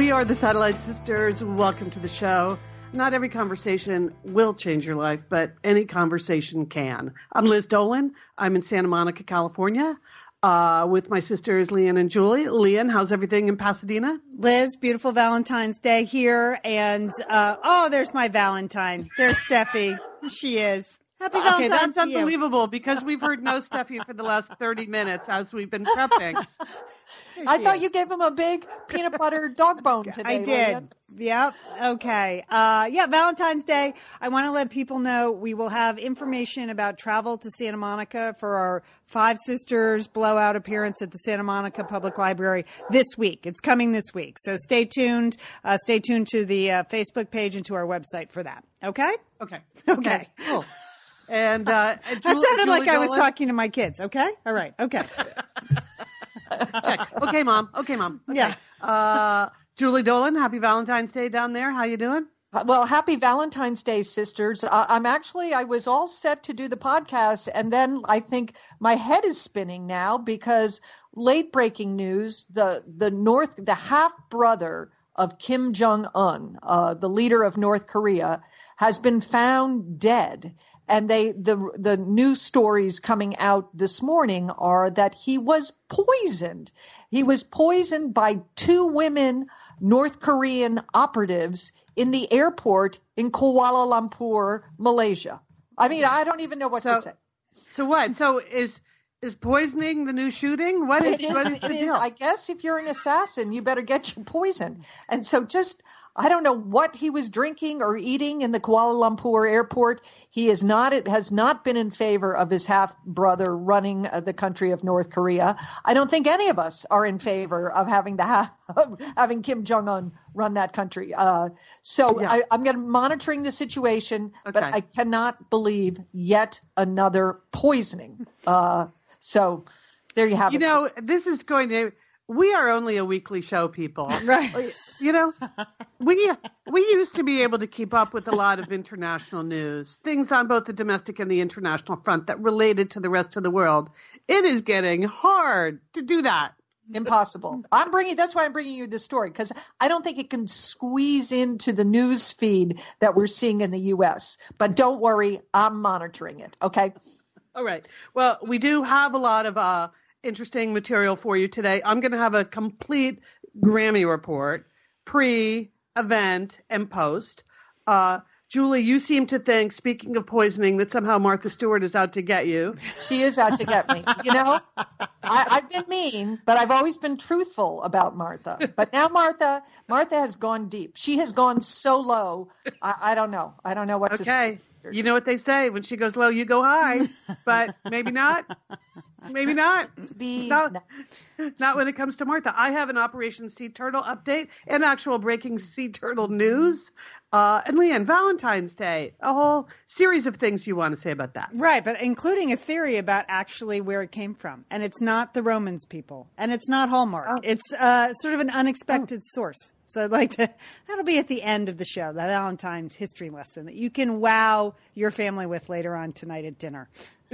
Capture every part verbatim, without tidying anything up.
We are the Satellite Sisters. Welcome to the show. Not every conversation will change your life, but any conversation can. I'm Liz Dolan. I'm in Santa Monica, California, uh, with my sisters, Leanne and Julie. Leanne, how's everything in Pasadena? Liz, beautiful Valentine's Day here. And, uh, oh, there's my Valentine. There's Steffi. She is. Happy Valentine's Okay, that's to unbelievable because we've heard no Steffi for the last thirty minutes as we've been prepping. I thought is. you gave him a big peanut butter dog bone today. I did. Leanne. Yep. Okay. Uh, yeah, Valentine's Day. I want to let people know we will have information about travel to Santa Monica for our Five Sisters blowout appearance at the Santa Monica Public Library this week. It's coming this week. So stay tuned. Uh, stay tuned to the uh, Facebook page and to our website for that. Okay? Okay. Okay. Cool. And uh, That Julie, sounded Julie like I was Dolan? talking to my kids. Okay? All right. Okay. Okay. Okay, Mom. Okay, Mom. Okay. Yeah. Uh, Julie Dolan, happy Valentine's Day down there. How you doing? Well, happy Valentine's Day, sisters. Uh, I'm actually, I was all set to do the podcast, and then I think my head is spinning now because late breaking news, the, the North, the half brother of Kim Jong-un, uh, the leader of North Korea, has been found dead. And they the the news stories coming out this morning are that he was poisoned. He was poisoned by two women North Korean operatives in the airport in Kuala Lumpur, Malaysia. I mean, I don't even know what so, to say. So what? So is is poisoning the new shooting? What is, It is, what is it the is. deal? I guess if you're an assassin, you better get your poison. And so just, I don't know what he was drinking or eating in the Kuala Lumpur airport. He is not, it has not been in favor of his half brother running uh, the country of North Korea. I don't think any of us are in favor of having the half, of having Kim Jong-un run that country. Uh, so Yeah. I, I'm going to monitoring the situation, but Okay. I cannot believe yet another poisoning. Uh, so there you have You it. know, this is going to. We are only a weekly show, people. Right. You know, we we used to be able to keep up with a lot of international news, things on both the domestic and the international front that related to the rest of the world. It is getting hard to do that. Impossible. I'm bringing. That's why I'm bringing you this story, because I don't think it can squeeze into the news feed that we're seeing in the U S. But don't worry, I'm monitoring it. Okay. All right. Well, we do have a lot of uh, interesting material for you today. I'm going to have a complete Grammy report, pre, event, and post. Uh, Julie, you seem to think, speaking of poisoning, that somehow Martha Stewart is out to get you. She is out to get me. You know, I, I've been mean, but I've always been truthful about Martha. But now Martha, Martha has gone deep. She has gone so low. I, I don't know. I don't know what to say. Okay. sisters. You know what they say, when she goes low, you go high, but maybe not. Maybe not. Be Not, not. not when it comes to Martha. I have an Operation Sea Turtle update and actual breaking sea turtle news. Uh, and Leanne, Valentine's Day, a whole series of things you want to say about that. Right, but including a theory about actually where it came from. And it's not the Romans people. And it's not Hallmark. Oh. It's uh, sort of an unexpected source. So I'd like to, that'll be at the end of the show, the Valentine's history lesson that you can wow your family with later on tonight at dinner.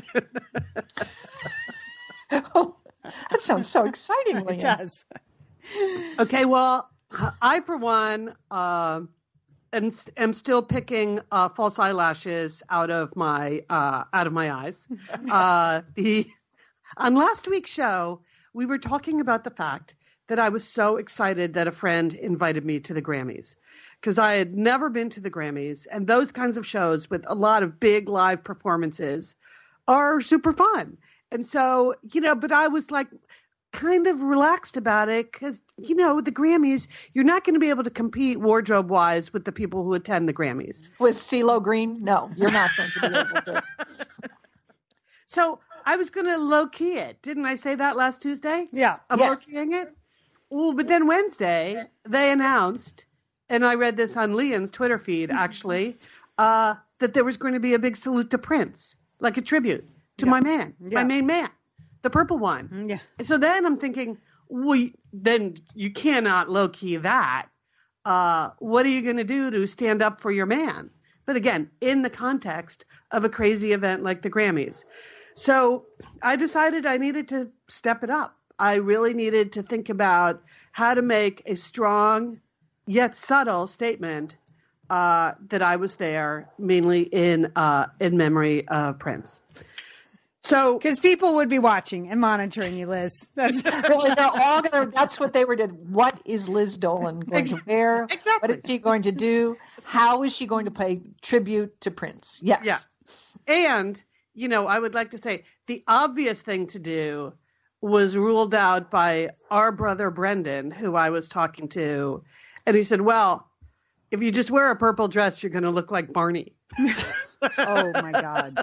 Oh, that sounds so exciting, It Leanne. does. Okay, well, I, for one, uh, am, am still picking uh, false eyelashes out of my uh, out of my eyes. Uh, the on last week's show, we were talking about the fact that I was so excited that a friend invited me to the Grammys because I had never been to the Grammys, and those kinds of shows with a lot of big live performances are super fun. And so, you know, but I was like kind of relaxed about it because, you know, the Grammys, you're not going to be able to compete wardrobe wise with the people who attend the Grammys. With CeeLo Green? No, you're not going to be able to. So I was going to low key it. Didn't I say that last Tuesday? Yeah. I'm Yes. low keying it. Well, but then Wednesday they announced, and I read this on Leon's Twitter feed actually, uh, that there was going to be a big salute to Prince, like a tribute to Yeah. my man, Yeah. my main man, the purple one. Yeah. And so then I'm thinking, well, then you cannot low key that. Uh, what are you going to do to stand up for your man? But again, in the context of a crazy event like the Grammys. So I decided I needed to step it up. I really needed to think about how to make a strong yet subtle statement uh, that I was there mainly in uh, in memory of Prince. So, because people would be watching and monitoring you, Liz. That's really, they're all gonna. That's what they were doing. What is Liz Dolan going to wear? Exactly. What is she going to do? How is she going to pay tribute to Prince? Yes. Yeah. And you know, I would like to say the obvious thing to do was ruled out by our brother Brendan, who I was talking to, and he said, "Well, if you just wear a purple dress, you're going to look like Barney." Oh my God.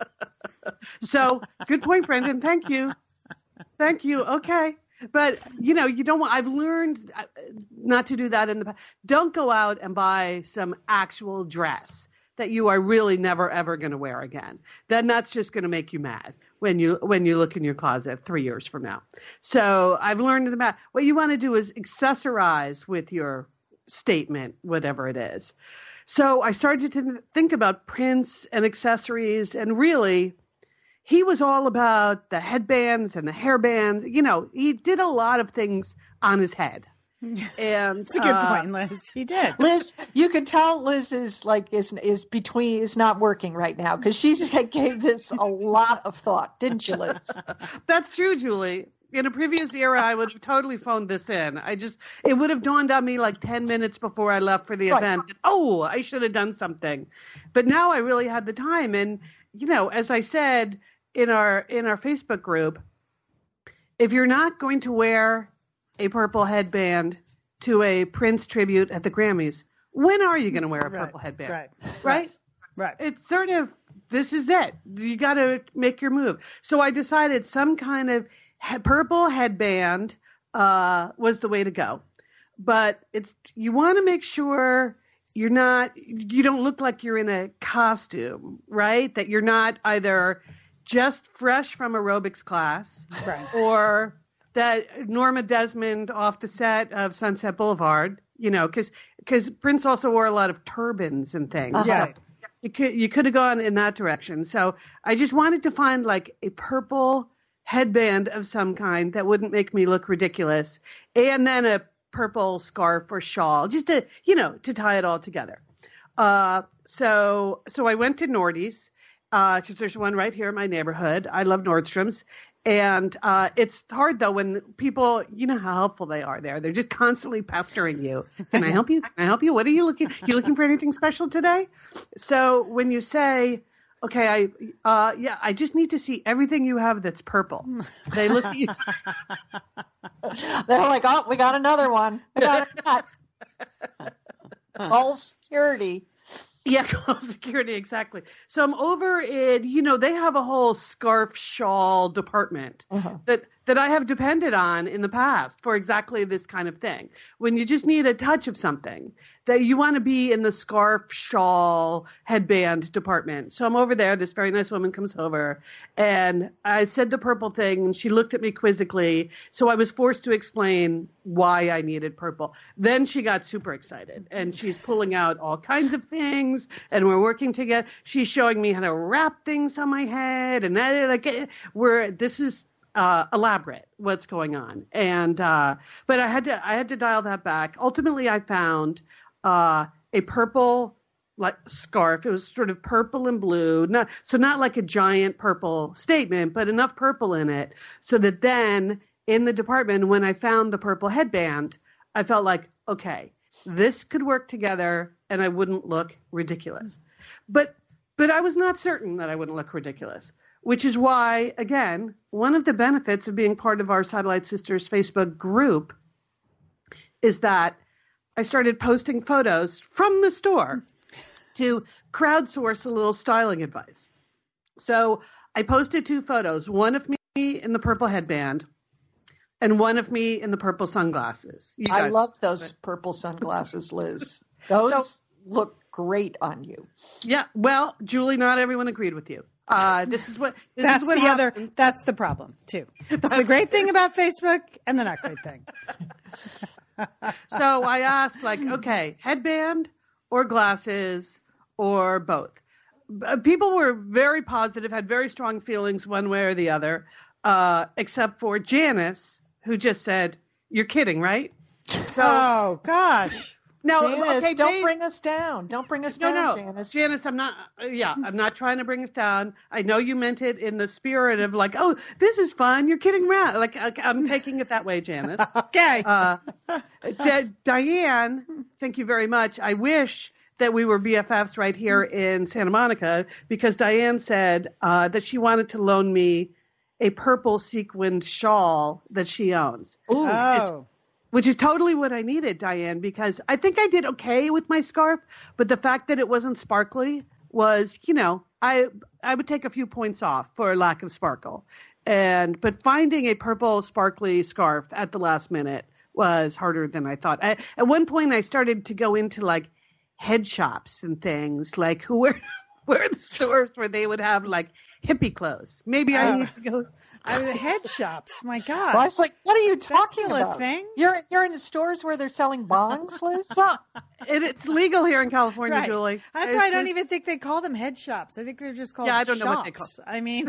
So good point, Brendan. Thank you. Thank you. Okay. But, you know, you don't want, I've learned not to do that in the past. Don't go out and buy some actual dress that you are really never, ever going to wear again. Then that's just going to make you mad when you, when you look in your closet three years from now. So I've learned that what you want to do is accessorize with your statement, whatever it is. So I started to think about Prince and accessories, and really, he was all about the headbands and the hairbands. You know, he did a lot of things on his head. And it's a good uh, point, Liz. He did. Liz, you can tell Liz is like is is between is not working right now because she gave this a lot of thought, didn't you, Liz? That's true, Julie. In a previous era, I would have totally phoned this in. I just, it would have dawned on me like ten minutes before I left for the Right. event. Oh, I should have done something. But now I really had the time. And, you know, as I said in our, in our Facebook group, if you're not going to wear a purple headband to a Prince tribute at the Grammys, when are you going to wear a purple Right. headband? Right. Right? Right. It's sort of, this is it. You got to make your move. So I decided some kind of he- purple headband uh, was the way to go. But it's, you want to make sure you're not, you don't look like you're in a costume, right? That you're not either just fresh from aerobics class Right. or that Norma Desmond off the set of Sunset Boulevard, you know, because because Prince also wore a lot of turbans and things. Uh-huh. Yeah. So you could you could have gone in that direction. So I just wanted to find like a purple headband of some kind that wouldn't make me look ridiculous, and then a purple scarf or shawl, just to, you know, to tie it all together. Uh, so so I went to Nordy's because uh, there's one right here in my neighborhood. I love Nordstrom's. And uh, it's hard, though, when people, you know how helpful they are there. They're just constantly pestering you. Can I help you? Can I help you? What are you looking? You looking for anything special today? So when you say, okay, I, uh, yeah, I just need to see everything you have that's purple. They look at you. They're like, oh, we got another one. We got it. All security. Yeah, call security, exactly. So I'm over in, you know, they have a whole scarf shawl department Uh-huh. that, that I have depended on in the past for exactly this kind of thing. When you just need a touch of something, that you want to be in the scarf, shawl, headband department. So I'm over there. This very nice woman comes over, and I said the purple thing, and she looked at me quizzically. So I was forced to explain why I needed purple. Then she got super excited, and she's pulling out all kinds of things, and we're working together. She's showing me how to wrap things on my head, and that, like, we're, this is Uh, elaborate what's going on. And, uh, but I had to, I had to dial that back. Ultimately I found, uh, a purple like scarf. It was sort of purple and blue. Not, so not like a giant purple statement, but enough purple in it so that then in the department, when I found the purple headband, I felt like, okay, this could work together and I wouldn't look ridiculous. But, but I was not certain that I wouldn't look ridiculous. Which is why, again, one of the benefits of being part of our Satellite Sisters Facebook group is that I started posting photos from the store to crowdsource a little styling advice. So I posted two photos, one of me in the purple headband and one of me in the purple sunglasses. You I guys- love those purple sunglasses, Liz. Those So- look great on you. Yeah, well, Julie, not everyone agreed with you. Uh, this is what this That's is what the happens. other. That's the problem too. It's the great thing about Facebook and the not great thing. So I asked, like, okay, headband or glasses or both. B- People were very positive, had very strong feelings one way or the other, uh, except for Janice, who just said, "You're kidding, right?" So Oh gosh, No, Janice, okay, don't babe. bring us down. Don't bring us No, down, no, Janice. Janice, I'm not. uh, Yeah, I'm not trying to bring us down. I know you meant it in the spirit of like, oh, this is fun. You're kidding around. Like, I- I'm taking it that way, Janice. Okay. Uh, D- Diane, thank you very much. I wish that we were B F Fs right here in Santa Monica because Diane said uh, that she wanted to loan me a purple sequined shawl that she owns. Ooh, Oh. Which is totally what I needed, Diane, because I think I did okay with my scarf, but the fact that it wasn't sparkly was, you know, I I would take a few points off for lack of sparkle. And but finding a purple sparkly scarf at the last minute was harder than I thought. I, at one point I started to go into like head shops and things, like who were where are the stores where they would have like hippie clothes. Maybe I Oh. need to go. I mean, head shops. My God. well, I was like, what are you talking still a about? thing? You're you're in the stores where they're selling bongs, Liz? Well, it, it's legal here in California, Right. Julie. That's It's why I don't just- even think they call them head shops. I think they're just called Yeah, I don't shops. know what they call- I mean,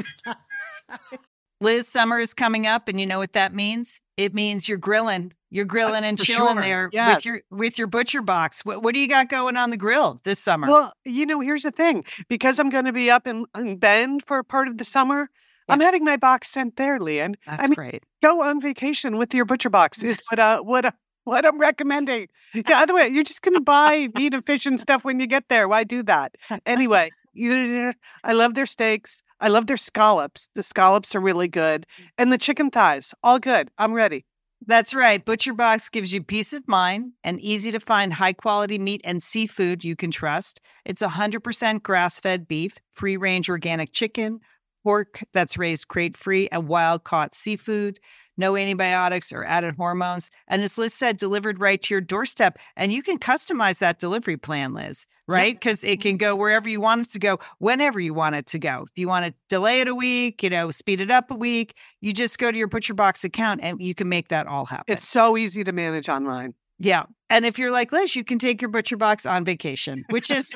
Liz, summer is coming up, and you know what that means? It means you're grilling. You're grilling and for chilling sure. there Yes. with your with your butcher box. What what do you got going on the grill this summer? Well, you know, here's the thing. Because I'm going to be up in, in Bend for part of the summer, I'm having my box sent there, Leanne. That's I mean, great. go on vacation with your butcher box is what uh, what uh, what I'm recommending. Yeah, other way, you're just going to buy meat and fish and stuff when you get there. Why do that? Anyway, you, I love their steaks. I love their scallops. The scallops are really good. And the chicken thighs, all good. I'm ready. That's right. Butcher Box gives you peace of mind and easy to find high quality meat and seafood you can trust. It's one hundred percent grass fed beef, free range organic chicken, pork that's raised crate free, and wild caught seafood. No antibiotics or added hormones. And as Liz said, delivered right to your doorstep. And you can customize that delivery plan, Liz, right? Because it can go wherever you want it to go, whenever you want it to go. If you want to delay it a week, you know, speed it up a week, you just go to your Butcher Box account and you can make that all happen. It's so easy to manage online. Yeah. And if you're like Liz, you can take your Butcher Box on vacation, which is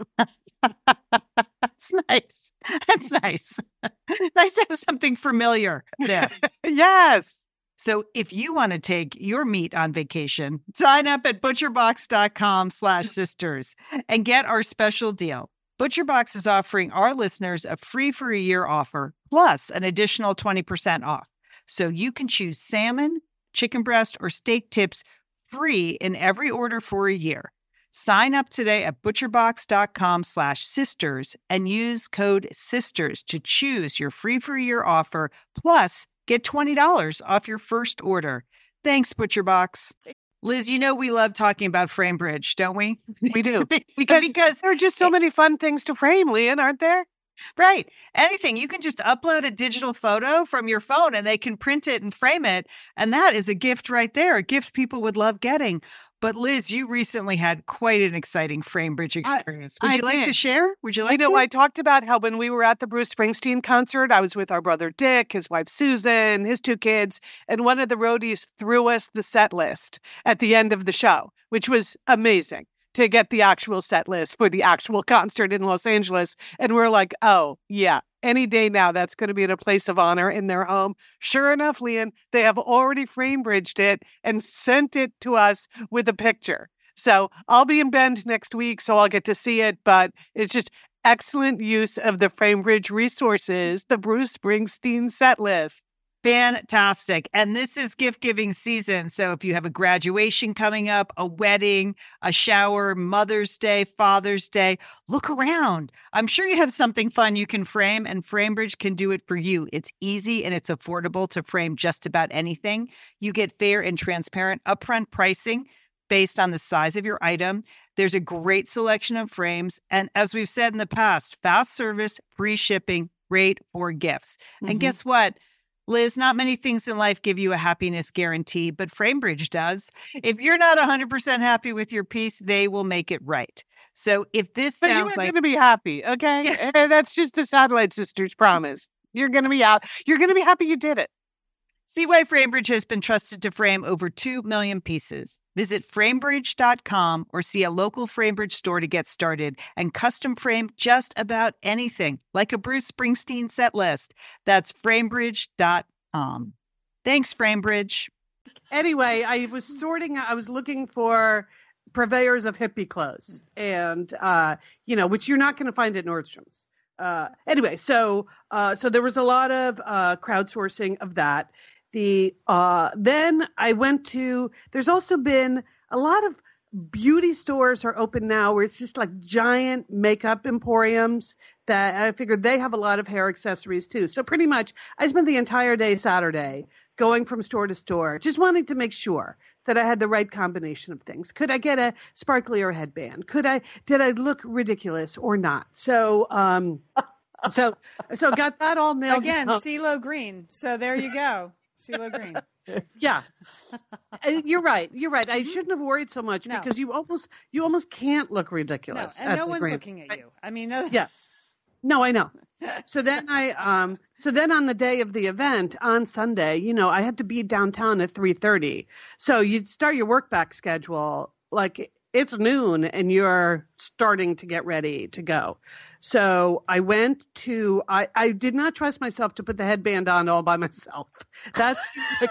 that's nice. That's nice. Nice to have something familiar there. Yes. So if you want to take your meat on vacation, sign up at butcherbox.com slash sisters and get our special deal. ButcherBox is offering our listeners a free for a year offer plus an additional twenty percent off. So you can choose salmon, chicken breast, or steak tips free in every order for a year. Sign up today at butcherbox.com slash sisters and use code SISTERS to choose your free for a year offer, plus get twenty dollars off your first order. Thanks, ButcherBox. Liz, you know we love talking about FrameBridge, don't we? We do. because, Because there are just so many fun things to frame, Leanne, aren't there? right. Anything. You can just upload a digital photo from your phone and they can print it and frame it. And that is a gift right there, a gift people would love getting. But Liz, you recently had quite an exciting FrameBridge I- experience. Would I you like to did. share? Would you like You know, to? I talked about how when we were at the Bruce Springsteen concert, I was with our brother Dick, his wife Susan, his two kids, and one of the roadies threw us the set list at the end of the show, which was amazing to get the actual set list for the actual concert in Los Angeles. And we're like, oh, yeah, any day now, that's going to be in a place of honor in their home. Sure enough, Leanne, they have already FrameBridged it and sent it to us with a picture. So I'll be in Bend next week, so I'll get to see it. But it's just excellent use of the FrameBridge resources, the Bruce Springsteen set list. Fantastic. And this is gift giving season. So if you have a graduation coming up, a wedding, a shower, Mother's Day, Father's Day, look around. I'm sure you have something fun you can frame, and FrameBridge can do it for you. It's easy and it's affordable to frame just about anything. You get fair and transparent upfront pricing based on the size of your item. There's a great selection of frames. And as we've said in the past, fast service, free shipping, great for gifts. Mhm. And guess what? Liz, not many things in life give you a happiness guarantee, but FrameBridge does. If you're not one hundred percent happy with your piece, they will make it right. So if this But you sounds are like going to be happy, okay? And that's just the Satellite Sisters promise. You're going to be out. You're going to be happy you did it. See why FrameBridge has been trusted to frame over two million pieces. Visit framebridge dot com or see a local FrameBridge store to get started and custom frame just about anything, like a Bruce Springsteen set list. That's framebridge dot com. Thanks, FrameBridge. Anyway, I was sorting, I was looking for purveyors of hippie clothes, and uh, you know, which you're not going to find at Nordstrom's. Uh, anyway, so uh, so there was a lot of uh, crowdsourcing of that. The uh, then I went to. There's also been a lot of beauty stores are open now where it's just like giant makeup emporiums that I figured they have a lot of hair accessories too. So pretty much I spent the entire day Saturday going from store to store, just wanting to make sure that I had the right combination of things. Could I get a sparklier headband? Could I, did I look ridiculous or not? So, um, so, so got that all nailed Again, down. CeeLo Green. So there you go. CeeLo Green. Yeah, you're right. You're right. I shouldn't have worried so much No. because you almost, you almost can't look No, ridiculous. and as no the one's Green. looking at you. I mean, no, Yeah. No, I know. So then I, um, so then on the day of the event on Sunday, you know, I had to be downtown at three thirty. So you'd start your work back schedule like it's noon and you're starting to get ready to go. So I went to, I, I did not trust myself to put the headband on all by myself. That's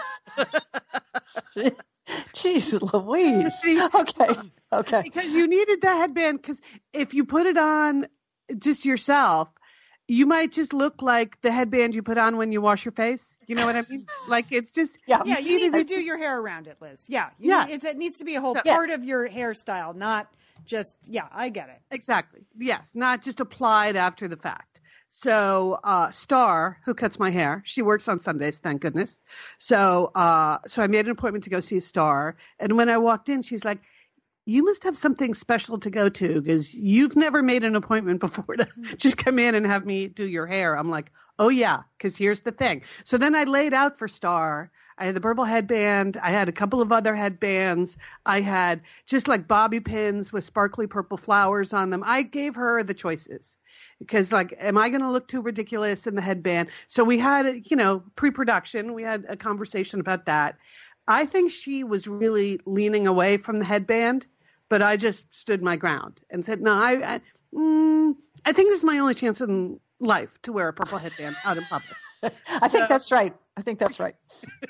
Jeez Louise. See? Okay. Okay. because you needed the headband because if you put it on just yourself, you might just look like the headband you put on when you wash your face. You know what I mean? Like it's just Yeah. yeah, you need needed to it- do your hair around it, Liz. Yeah, you Yes. need, it's, it needs to be a whole Yes. part of your hairstyle, not just yeah. I get it. Exactly. Yes, not just applied after the fact. So uh, Star, who cuts my hair, she works on Sundays, thank goodness. So uh, so I made an appointment to go see Star, and when I walked in, she's like, "You must have something special to go to because you've never made an appointment before to just come in and have me do your hair." I'm like, "Oh yeah," because here's the thing. So then I laid out for Star. I had the purple headband. I had a couple of other headbands. I had just like bobby pins with sparkly purple flowers on them. I gave her the choices because like, am I going to look too ridiculous in the headband? So we had, you know, pre-production. We had a conversation about that. I think she was really leaning away from the headband, but I just stood my ground and said, no, I, I, mm, I think this is my only chance in life to wear a purple headband out in public. I think that's right. I think that's right.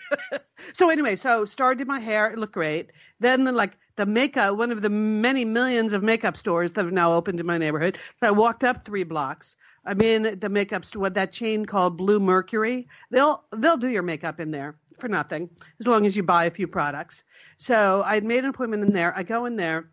So anyway, so Star did my hair. It looked great. Then the, like the makeup, one of the many millions of makeup stores that have now opened in my neighborhood. So I walked up three blocks. I'm in the makeup store, that chain called Blue Mercury. They'll, they'll do your makeup in there for nothing, as long as you buy a few products. So I had made an appointment in there. I go in there.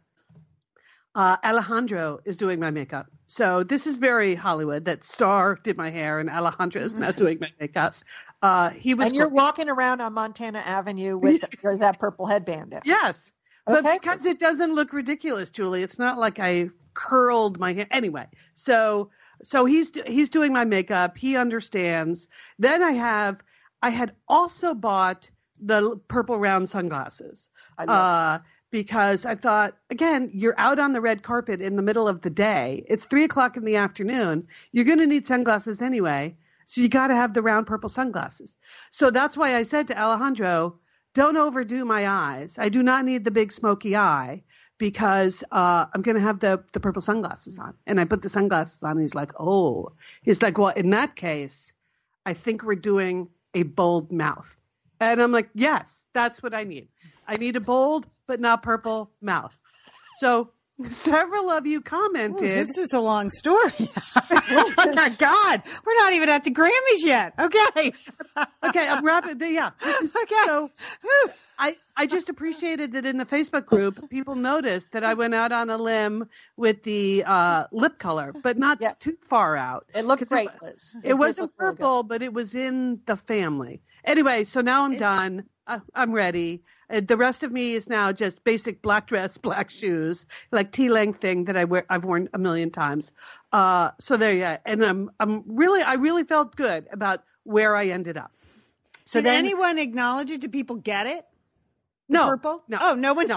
Uh, Alejandro is doing my makeup. So this is very Hollywood that Star did my hair and Alejandro is now doing my makeup. Uh, he was And you're great. walking around on Montana Avenue with your, that purple headband in. Yes. But Okay. because it doesn't look ridiculous, Julie, it's not like I curled my hair. Anyway, so so he's he's doing my makeup. He understands. Then I have I had also bought the purple round sunglasses. I love Uh, because I thought, again, you're out on the red carpet in the middle of the day. It's three o'clock in the afternoon. You're going to need sunglasses anyway. So you got to have the round purple sunglasses. So that's why I said to Alejandro, don't overdo my eyes. I do not need the big smoky eye because uh, I'm going to have the, the purple sunglasses on. And I put the sunglasses on. And he's like, oh, he's like, well, in that case, I think we're doing a bold mouth. And I'm like, yes, that's what I need. I need a bold but not purple mouth. So several of you Ooh, commented. this is a long story. Oh my God, we're not even at the Grammys yet. Okay. Okay, I'm wrapping. Yeah. This is- Okay. So Whew. I, I just appreciated that in the Facebook group, people noticed that I went out on a limb with the uh, lip color, but not Yeah. too far out. It looked 'Cause great, It, Liz. it did wasn't look really good. purple, but it was in the family. Anyway, so now I'm done. I, I'm ready. Uh, the rest of me is now just basic black dress, black shoes, like T-length thing that I wear. I've worn a million times. Uh, so there you go. And I'm, I'm really, I really felt good about where I ended up. So Did then, anyone acknowledge it? Did people get it? The no, purple? no, Oh, no one. no.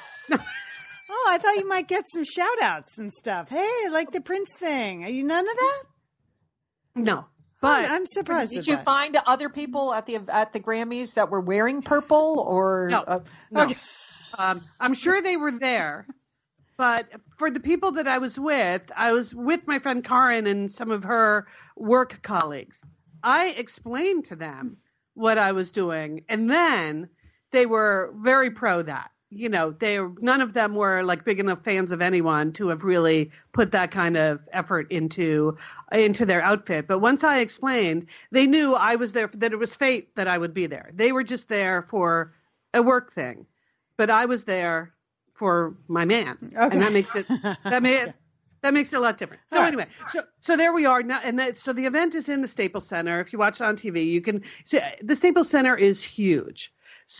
Oh, I thought you might get some shout outs and stuff. Hey, like the Prince thing. Are you none of that? no. But I'm surprised. Did at you that. find other people at the at the Grammys that were wearing purple or No. uh, no. Okay. Um, I'm sure they were there. But for the people that I was with, I was with my friend Karen and some of her work colleagues. I explained to them what I was doing, and then they were very pro that. you know, they none of them were like big enough fans of anyone to have really put that kind of effort into into their outfit. But once I explained, they knew I was there, that it was fate that I would be there. They were just there for a work thing, but I was there for my man, okay. and that makes it that made it, that makes it a lot different. So All anyway, right. so so there we are now, and that, so the event is in the Staples Center. If you watch it on T V, you can see the Staples Center is huge.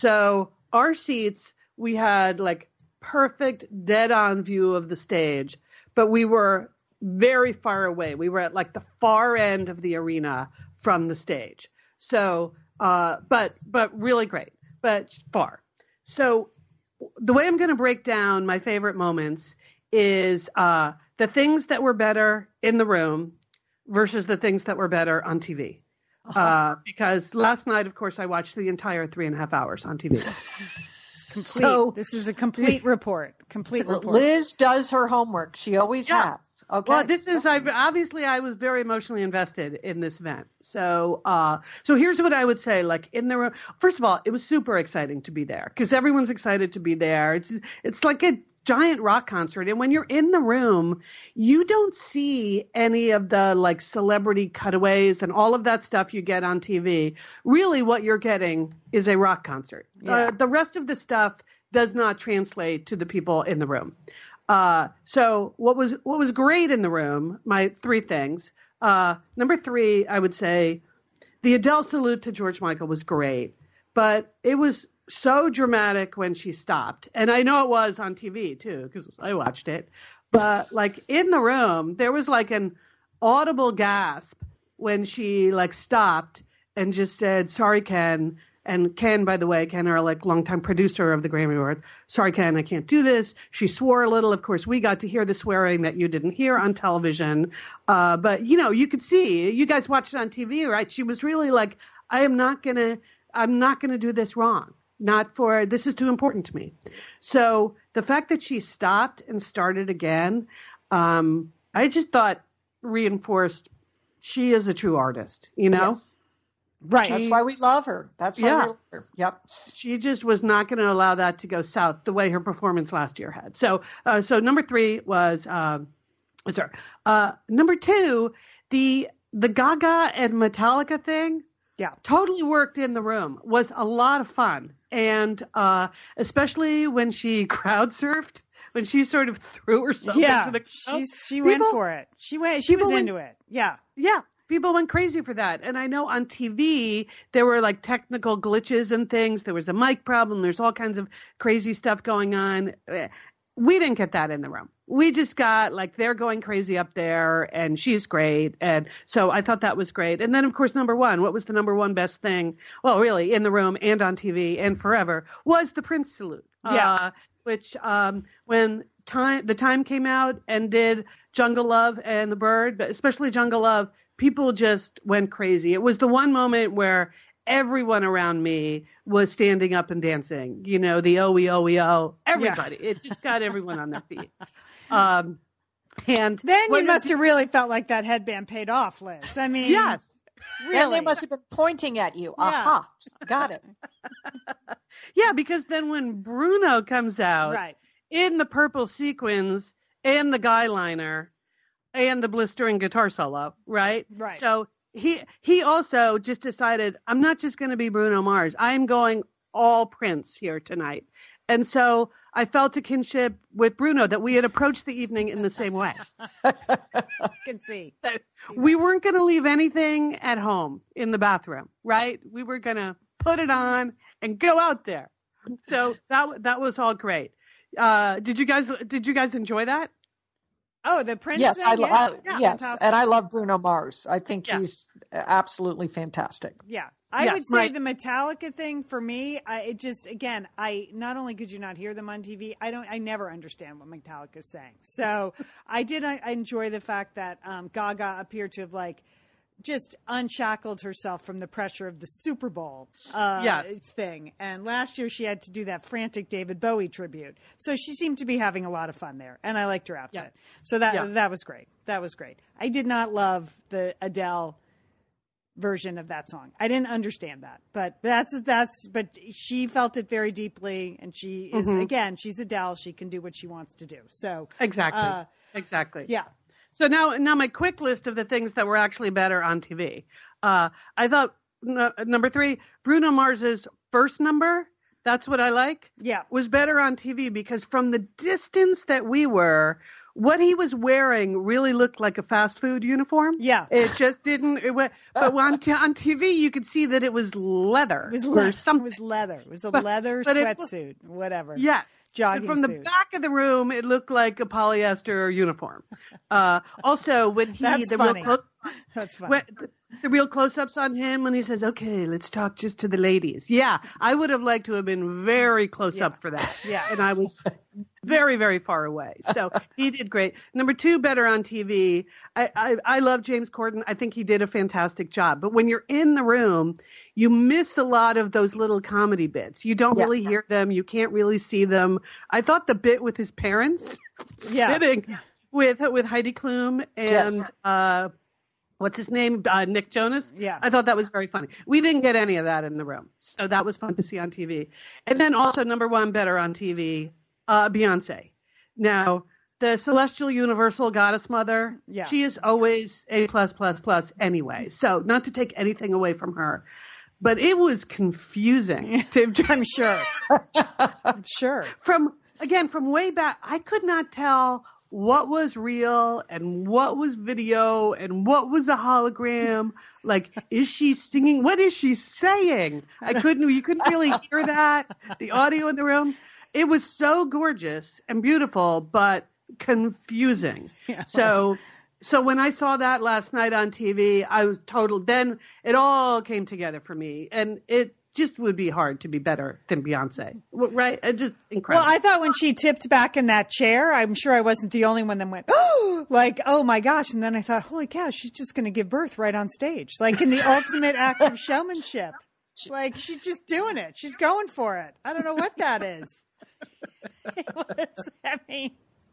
So our seats. We had like perfect dead on view of the stage, but we were very far away. We were at like the far end of the arena from the stage. So, uh, but, but really great, but far. So the way I'm going to break down my favorite moments is, uh, the things that were better in the room versus the things that were better on T V. Uh, because last night, of course, I watched the entire three and a half hours on T V. Complete. So, this is a complete report. Complete report. Liz does her homework. She always yeah. has. Okay. Well, this is I obviously I was very emotionally invested in this event. So, uh, so here's what I would say. Like in the room, first of all, it was super exciting to be there because everyone's excited to be there. It's it's like a giant rock concert, and when you're in the room, you don't see any of the like celebrity cutaways and all of that stuff you get on T V. Really, what you're getting is a rock concert. Yeah. Uh, the rest of the stuff does not translate to the people in the room. Uh, so what was what was great in the room? My three things. Uh, number three, I would say, the Adele salute to George Michael was great, but it was so dramatic when she stopped. And I know it was on T V too, because I watched it. But like in the room, there was like an audible gasp when she like stopped and just said, sorry, Ken. And Ken, by the way, Ken, our like longtime producer of the Grammy Award. Sorry, Ken, I can't do this. She swore a little. Of course, we got to hear the swearing that you didn't hear on television. Uh, but, you know, you could see, you guys watched it on T V, right? She was really like, I am not going to, I'm not going to do this wrong. Not for, this is too important to me. So the fact that she stopped and started again, um, I just thought reinforced she is a true artist, you know? Yes. Right. She, That's why we love her. That's why yeah. we love her. Yep. She just was not going to allow that to go south the way her performance last year had. So, uh, so number three was, uh, sorry, uh, number two, the, the Gaga and Metallica thing. Yeah. Totally worked in the room. Was a lot of fun. And uh, especially when she crowd surfed, when she sort of threw herself yeah, into the crowd. She's, she people, went for it. She went. She was into went, it. Yeah. Yeah. People went crazy for that. And I know on T V, there were like technical glitches and things. There was a mic problem. There's all kinds of crazy stuff going on. We didn't get that in the room. We just got like they're going crazy up there and she's great. And so I thought that was great. And then, of course, number one, what was the number one best thing? Well, really in the room and on T V and forever was the Prince salute. Yeah. Uh, which um, when time the time came out and did Jungle Love and the Bird, but especially Jungle Love, people just went crazy. It was the one moment where everyone around me was standing up and dancing, you know, the oh, we, oh, we, oh, everybody. Yeah. It just got everyone on their feet. Um, and then you must have really felt like that headband paid off, Liz. I mean, yes, really. And they must have been pointing at you. Yeah. Aha, got it. Yeah, because then when Bruno comes out right. in the purple sequins and the guy liner and the blistering guitar solo, right? Right. So he he also just decided, I'm not just going to be Bruno Mars. I'm going all Prince here tonight. And so I felt a kinship with Bruno that we had approached the evening in the same way. I can see. That we weren't going to leave anything at home in the bathroom, right? We were going to put it on and go out there. So that that was all great. Uh, did you guys did you guys enjoy that? Oh, the Prince. Yes, thing? I, yeah. I Yeah, yes, fantastic. and I love Bruno Mars. I think yeah. he's absolutely fantastic. Yeah, I yes, would say right. the Metallica thing for me. I, it just again, I not only could you not hear them on T V, I don't, I never understand what Metallica is saying. So I did I, I enjoy the fact that um, Gaga appeared to have like just unshackled herself from the pressure of the Super Bowl uh, yes. thing. And last year she had to do that frantic David Bowie tribute. So she seemed to be having a lot of fun there. And I liked her outfit. Yeah. So that yeah. that was great. That was great. I did not love the Adele version of that song. I didn't understand that, but that's that's. But she felt it very deeply, and she is Mhm. again. She's Adele. She can do what she wants to do. So Exactly. uh, exactly. yeah. So now, now my quick list of the things that were actually better on T V. Uh, I thought n- number three, Bruno Mars's first number, that's what I like, Yeah. was better on T V because from the distance that we were, what he was wearing really looked like a fast food uniform. Yeah. It just didn't. It went, but on, t- on T V, you could see that it was leather. It was, or le- it something. was leather. It was a But- leather but it- sweatsuit, whatever. Yes. Jogging And from the suit. back of the room, it looked like a polyester uniform. Uh, also, when he That's the funny. real close, That's fine. when, the, the real close-ups on him when he says, "Okay, let's talk just to the ladies." Yeah, I would have liked to have been very close Yeah. up for that. Yeah. and I was very, very far away. So he did great. Number two, better on T V. I, I I love James Corden. I think he did a fantastic job. But when you're in the room, you miss a lot of those little comedy bits. You don't Yeah. really hear them. You can't really see them. I thought the bit with his parents Yeah. sitting with with Heidi Klum and Yes. uh, what's his name, uh, Nick Jonas. Yeah. I thought that was very funny. We didn't get any of that in the room, so that was fun to see on T V. And then also number one, better on T V, uh, Beyonce. Now, the celestial universal goddess mother, Yeah. she is always A plus plus plus anyway. So not to take anything away from her, but it was confusing to I'm sure. I'm sure. from again from way back. I could not tell what was real and what was video and what was a hologram. Like, is she singing? What is she saying? I couldn't. You couldn't really hear that. The audio in the room. It was so gorgeous and beautiful, but confusing. Yeah, it so. So when I saw that last night on T V, I was total. Then it all came together for me, and it just would be hard to be better than Beyonce, right? It just incredible. Well, I thought when she tipped back in that chair, I'm sure I wasn't the only one that went, oh, like, oh my gosh. And then I thought, holy cow, she's just going to give birth right on stage. Like in the ultimate act of showmanship. Like she's just doing it. She's going for it. I don't know what that is. It was, I mean,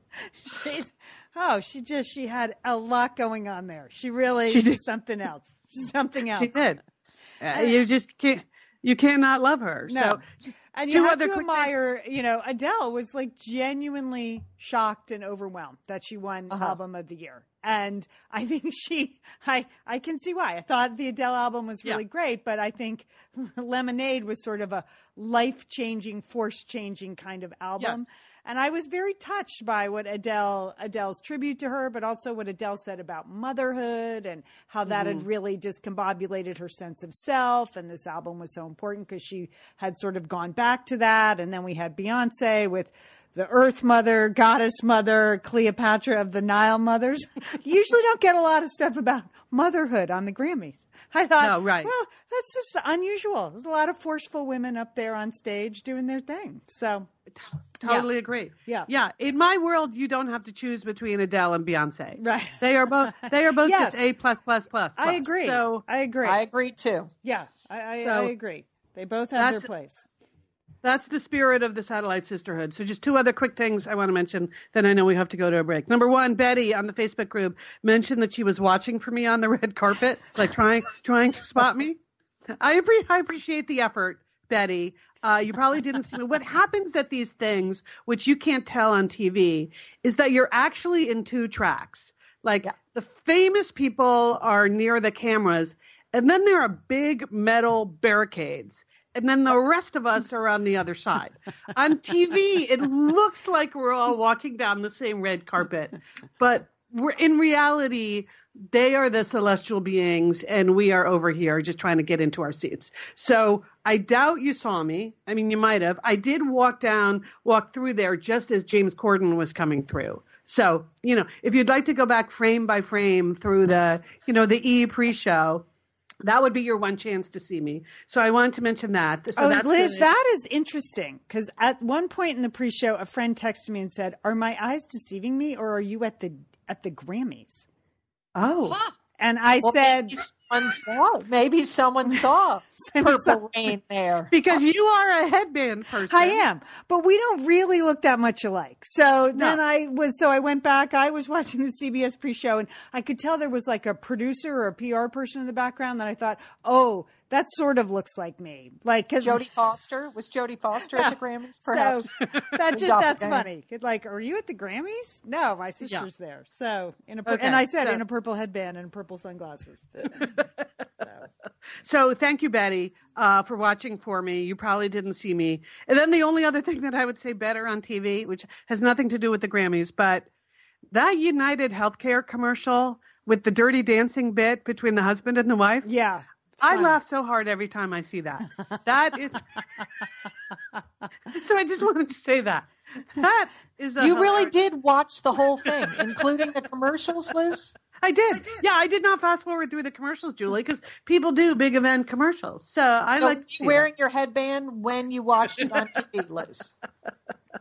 she's, oh, she just, she had a lot going on there. She really, She did. she's something else. She's something else. She did. Uh, you just can't. You cannot love her. No. So, And two you have other to quick admire, you know, Adele was like genuinely shocked and overwhelmed that she won Uh-huh. Album of the Year. And I think she, I, I can see why. I thought the Adele album was really Yeah. great, but I think Lemonade was sort of a life-changing, force-changing kind of album. Yes. And I was very touched by what Adele, Adele's tribute to her, but also what Adele said about motherhood and how that Mm-hmm. had really discombobulated her sense of self. And this album was so important because she had sort of gone back to that. And then we had Beyonce with the Earth Mother, Goddess Mother, Cleopatra of the Nile Mothers. You usually don't get a lot of stuff about motherhood on the Grammys. I thought, No, right. well, that's just unusual. There's a lot of forceful women up there on stage doing their thing. So, totally agree. Yeah. Yeah. In my world, you don't have to choose between Adele and Beyonce. right. They are both. They are both Yes. just A plus plus plus. I plus. agree. So I agree. I agree too. yeah, I, I, So- I agree. They both have their That's- place. that's the spirit of the Satellite Sisterhood. So just two other quick things I want to mention. Then I know we have to go to a break. Number one, Betty on the Facebook group mentioned that she was watching for me on the red carpet, like trying trying to spot me. I, appre- I appreciate the effort, Betty. Uh, you probably didn't see me. What happens at these things, which you can't tell on T V, is that you're actually in two tracks. Like Yeah. the famous people are near the cameras, and then there are big metal barricades. And then the rest of us are on the other side. On T V, it looks like we're all walking down the same red carpet, but we're in reality, they are the celestial beings, and we are over here just trying to get into our seats. So I doubt you saw me. I mean, you might have. I did walk down, walk through there just as James Corden was coming through. So, you know, if you'd like to go back frame by frame through the, you know, the E pre-show, that would be your one chance to see me. So I wanted to mention that. So Oh, that's Liz, good. that is interesting because at one point in the pre-show, a friend texted me and said, "Are my eyes deceiving me, or are you at the at the Grammys?" Oh, And I What said, made you- someone saw. Maybe someone saw Purple Rain there. Because you are a headband person. I am, but we don't really look that much alike. So then No. I was, so I went back. I was watching the C B S pre-show, and I could tell there was like a producer or a P R person in the background. That I thought, oh, that sort of looks like me. Like, cause Jodie Foster was Jodie Foster Yeah. at the Grammys, perhaps. So that just that's Doppelganger. funny. Like, are you at the Grammys? No, my sister's there. So in a pur- Okay, and I said so- in a purple headband and purple sunglasses. So thank you, Betty, uh, for watching for me. You probably didn't see me. And then the only other thing that I would say better on T V, which has nothing to do with the Grammys, but that United Healthcare commercial with the dirty dancing bit between the husband and the wife. Yeah. it's I fun. laugh so hard every time I see that. That is. So I just wanted to say that. That is a You really hilarious- did watch the whole thing, including the commercials, Liz? I did. Yeah, I did not fast forward through the commercials, Julie, because people do big event commercials. So I So like were to you see wearing your headband when you watched it on T V, Liz? that.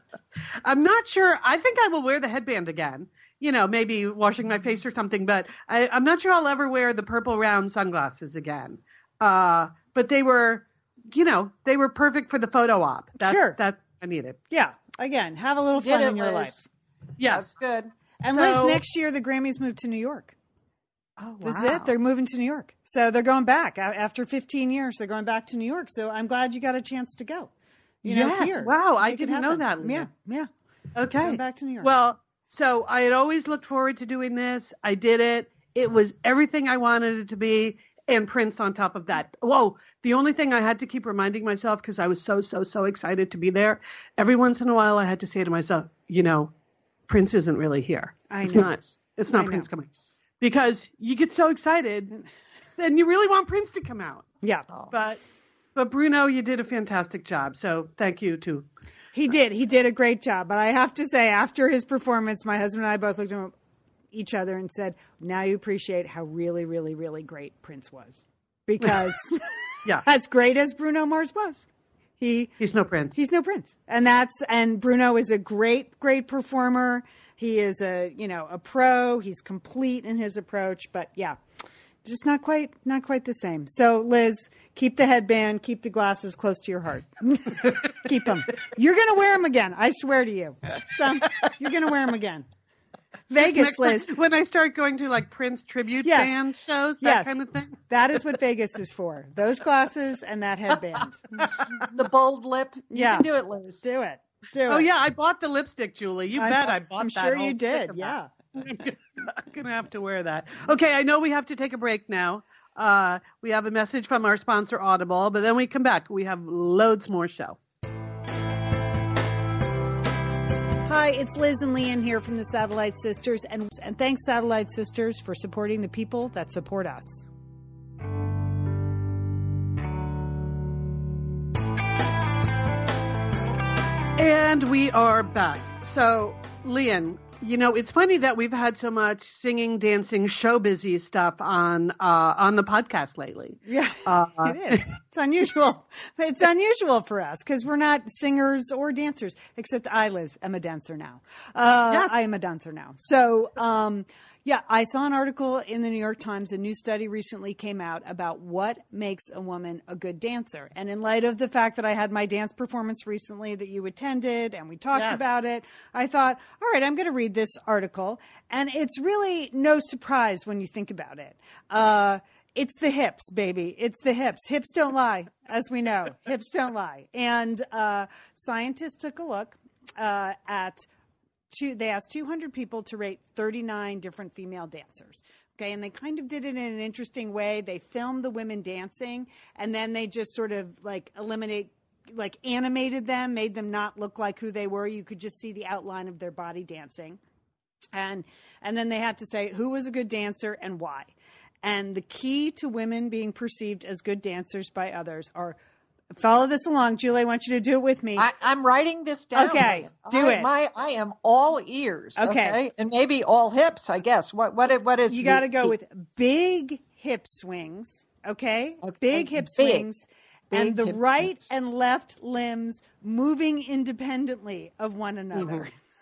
I'm not sure. I think I will wear the headband again. You know, maybe washing my face or something. But I, I'm not sure I'll ever wear the purple round sunglasses again. Uh, but they were, you know, they were perfect for the photo op. That, Sure. That I needed. Yeah. Again, have a little Did fun it, in your Liz? life. Yes. That's good. And So- Liz, next year the Grammys move to New York. Oh, This is it. They're moving to New York. So they're going back. A- After fifteen years, they're going back to New York. So I'm glad you got a chance to go. You know, Yes. here. Wow, I Make it didn't know happen. that, Yeah, Leah. yeah. Okay. Going back to New York. Well, so I had always looked forward to doing this. I did it. It was everything I wanted it to be, and Prince on top of that. Whoa. The only thing I had to keep reminding myself, because I was so, so, so excited to be there, every once in a while I had to say to myself, you know, Prince isn't really here. I it's know. not. It's not I Prince know. coming. Because you get so excited, and you really want Prince to come out. yeah. But, but Bruno, you did a fantastic job. So thank you too. He did. He did a great job. But I have to say, after his performance, my husband and I both looked at each other and said, now you appreciate how really, really, really great Prince was. Because Yeah. as great as Bruno Mars was, he He's no Prince. he's no Prince. And that's and Bruno is a great, great performer. He is a, you know, a pro. He's complete in his approach. But yeah, just not quite not quite the same. So Liz, keep the headband, keep the glasses close to your heart. Keep them. You're gonna wear them again. I swear to you. So you're gonna wear them again. Vegas, Next Liz. time, when I start going to like Prince tribute Yes. band shows, that Yes. kind of thing. That is what Vegas is for. Those glasses and that headband. The bold lip. You Yeah. can do it, Liz. Do it. Do it. Oh yeah, I bought the lipstick, Julie. You I- bet I bought I'm that. sure whole you stick did. of Yeah. that. I'm gonna have to wear that. Okay, I know we have to take a break now. Uh, we have a message from our sponsor, Audible, but then we come back. We have loads more show. Hi, it's Liz and Leanne here from the Satellite Sisters, and, and thanks, Satellite Sisters, for supporting the people that support us. And we are back. So, Leanne, you know, it's funny that we've had so much singing, dancing, show busy stuff on uh, on the podcast lately. Yeah, Uh, it is. It's unusual. It's unusual for us because we're not singers or dancers, except I, Liz, am a dancer now. Uh, Yes. I am a dancer now. So, um, yeah, I saw an article in the New York Times. A new study recently came out about what makes a woman a good dancer. And in light of the fact that I had my dance performance recently that you attended and we talked Yes. about it, I thought, all right, I'm going to read this article. And it's really no surprise when you think about it. Uh, It's the hips, baby. It's the hips. Hips don't lie, as we know. Hips don't lie. And uh, scientists took a look uh, at two, they asked two hundred people to rate thirty-nine different female dancers. Okay, and they kind of did it in an interesting way. They filmed the women dancing, and then they just sort of like eliminate, like animated them, made them not look like who they were. You could just see the outline of their body dancing. And and then they had to say who was a good dancer and why. And the key to women being perceived as good dancers by others are, follow this along, Julie, I want you to do it with me. I, I'm writing this down. Okay, do I, it. My, I am all ears. Okay. Okay. And maybe all hips, I guess. What, what, what is You the- got to go the- with big hip swings, okay? Okay, Big hip big. swings. And Big the hip right swings. and left limbs moving independently of one another.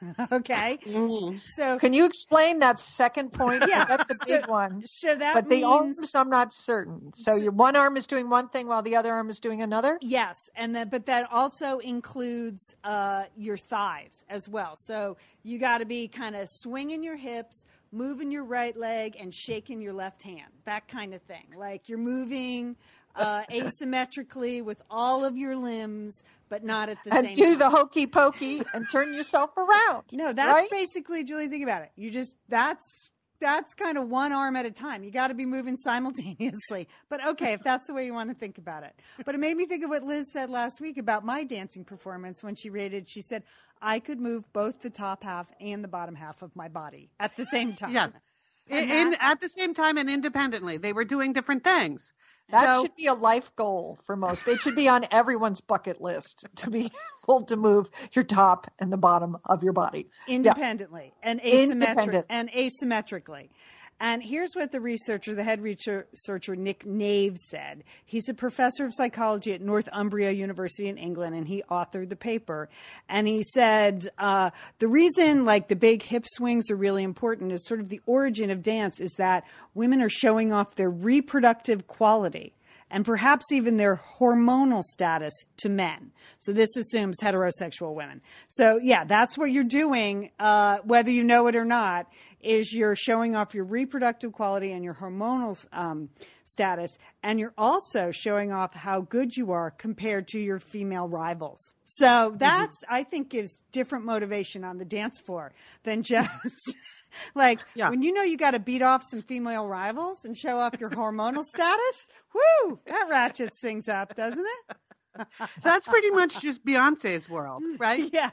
Okay. Mm. So Can you explain that second point? Yeah. That's the So- big one. so that But the means arms, I'm not certain. So your one arm is doing one thing while the other arm is doing another? yes, and that but that also includes uh, your thighs as well. So you got to be kind of swinging your hips, moving your right leg, and shaking your left hand. That kind of thing. Like you're moving uh, asymmetrically with all of your limbs, but not at the And same do time. the hokey pokey and turn yourself around. No, that's right? basically, Julie, think about it. You just, that's, that's kind of one arm at a time. You got to be moving simultaneously. But okay, if that's the way you want to think about it. But it made me think of what Liz said last week about my dancing performance when she rated. She said, I could move both the top half and the bottom half of my body at the same time. Yes. In, in, at the same time and independently. They were doing different things. That So- should be a life goal for most. It should be on everyone's bucket list to be able to move your top and the bottom of your body. Independently and asymmetric Independent. and asymmetrically. And here's what the researcher, the head researcher, Nick Nave, said. He's a professor of psychology at Northumbria University in England, and he authored the paper. And he said uh, the reason, like, the big hip swings are really important is sort of the origin of dance is that women are showing off their reproductive quality and perhaps even their hormonal status to men. So this assumes heterosexual women. So yeah, that's what you're doing, uh, whether you know it or not, is you're showing off your reproductive quality and your hormonal um, status, and you're also showing off how good you are compared to your female rivals. So that's, mm-hmm. I think, gives different motivation on the dance floor than just... Like, Yeah. when you know you got to beat off some female rivals and show off your hormonal status, whoo, that ratchets things up, doesn't it? So that's pretty much just Beyonce's world, right? Yeah.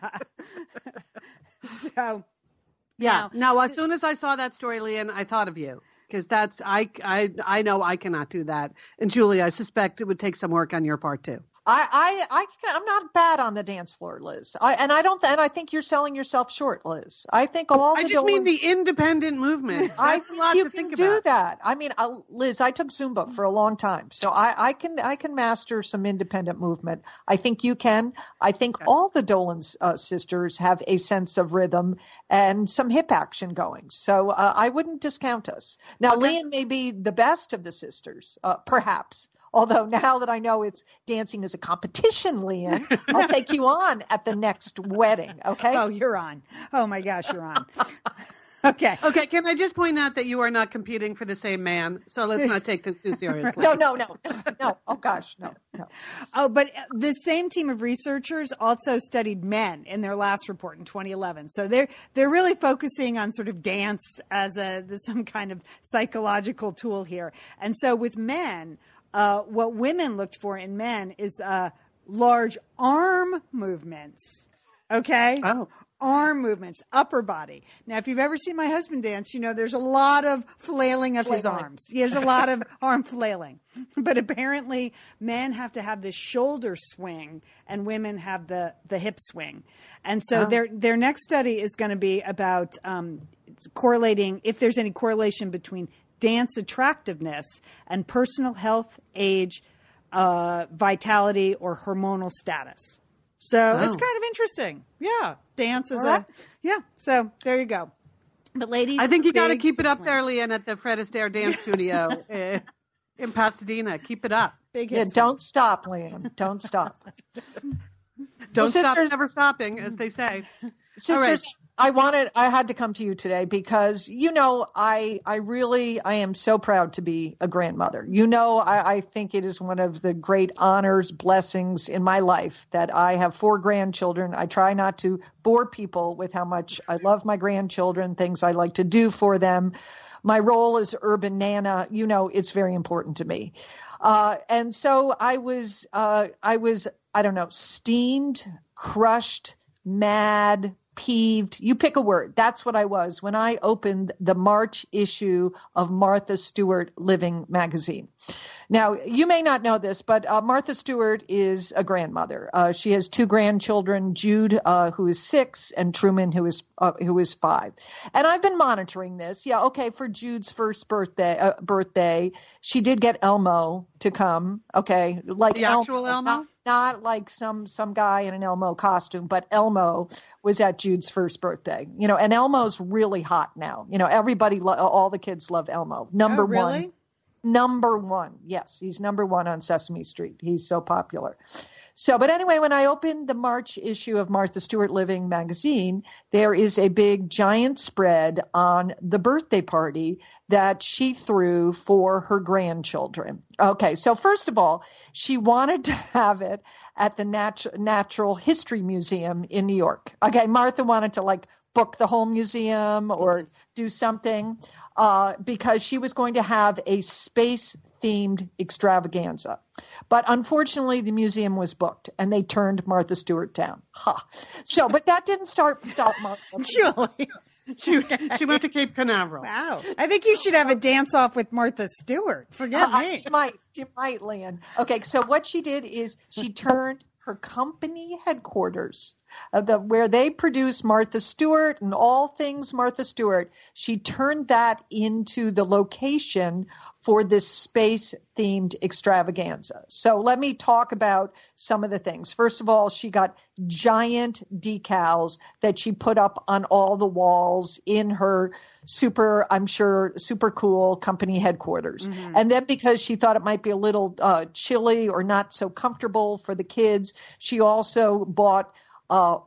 So, Yeah. now, No, as soon as I saw that story, Leanne, I thought of you. Because that's, I, I, I know I cannot do that. And Julie, I suspect it would take some work on your part too. I, I, I, I'm not bad on the dance floor, Liz. I, and I don't, and I think you're selling yourself short, Liz. I think all the I just mean Dolans- the independent movement. I That's a think lot you to can think do about. that. I mean, uh, Liz, I took Zumba for a long time, so I, I can I can master some independent movement. I think you can. I think Okay. all the Dolan's uh, sisters have a sense of rhythm and some hip action going. So uh, I wouldn't discount us. Now, Okay. Leanne may be the best of the sisters, uh, perhaps. Although now that I know it's dancing as a competition, Leanne, I'll take you on at the next wedding. Okay. oh, you're on. Oh, my gosh, you're on. Okay. Okay, can I just point out that you are not competing for the same man? So let's not take this too seriously. No, no, no, no. Oh gosh, no, no. Oh, but the same team of researchers also studied men in their last report in twenty eleven. So they're they're really focusing on sort of dance as a some kind of psychological tool here. And so with men, uh, what women looked for in men is uh, large arm movements. Okay. Oh. Arm movements, upper body. Now, if you've ever seen my husband dance, you know there's a lot of flailing of his Flailing. arms. There's a lot of arm flailing. But apparently, men have to have the shoulder swing, and women have the, the hip swing. And so Oh. their their next study is going to be about um, correlating if there's any correlation between dance attractiveness and personal health, age, uh, vitality, or hormonal status. So Oh. it's kind of interesting. Yeah. Dance is All right. a, yeah. So there you go. But ladies, I think you got to big keep it up swings. there, Leanne, at the Fred Astaire Dance Studio uh, in Pasadena. Keep it up. Big Yeah, hip swings. don't stop, Leanne. Don't stop. Don't Well, stop, sisters- never stopping, as they say. Sisters, I wanted, I had to come to you today because, you know, I, I really, I am so proud to be a grandmother. You know, I, I think it is one of the great honors, blessings in my life that I have four grandchildren. I try not to bore people with how much I love my grandchildren, things I like to do for them. My role as urban nana, you know, it's very important to me. Uh, and so I was, uh, I was, I don't know, steamed, crushed, mad, peeved. You pick a word. That's what I was when I opened the March issue of Martha Stewart Living magazine. Now, you may not know this, but uh, Martha Stewart is a grandmother. Uh, she has two grandchildren, Jude, uh, who is six, and Truman, who is uh, who is five. And I've been monitoring this. Yeah, okay, for Jude's first birthday, uh, birthday, she did get Elmo to come. Okay, like The actual Elmo? not like some some guy in an Elmo costume, but Elmo was at Jude's first birthday. You know, and Elmo's really hot now. You know, everybody, lo- all the kids love Elmo. Number Oh, really? one. Number one. Yes, he's number one on Sesame Street. He's so popular. So, but anyway, when I opened the March issue of Martha Stewart Living magazine, there is a big giant spread on the birthday party that she threw for her grandchildren. Okay, so first of all, she wanted to have it at the Nat- Natural History Museum in New York. Okay, Martha wanted to like book the whole museum or do something uh, because she was going to have a space-themed extravaganza. But unfortunately, the museum was booked, and they turned Martha Stewart down. Ha! So, but that didn't start stop Martha. Julie. She, she went to Cape Canaveral. Wow. I think you should have a dance off with Martha Stewart. Forget Uh, me. you might, you might, Lynn. Okay, so what she did is she turned her company headquarters, uh, the, where they produce Martha Stewart and all things Martha Stewart, she turned that into the location for this space-themed extravaganza. So let me talk about some of the things. First of all, she got giant decals that she put up on all the walls in her super, I'm sure, super cool company headquarters. Mm-hmm. And then because she thought it might be a little uh, chilly or not so comfortable for the kids, she also bought uh,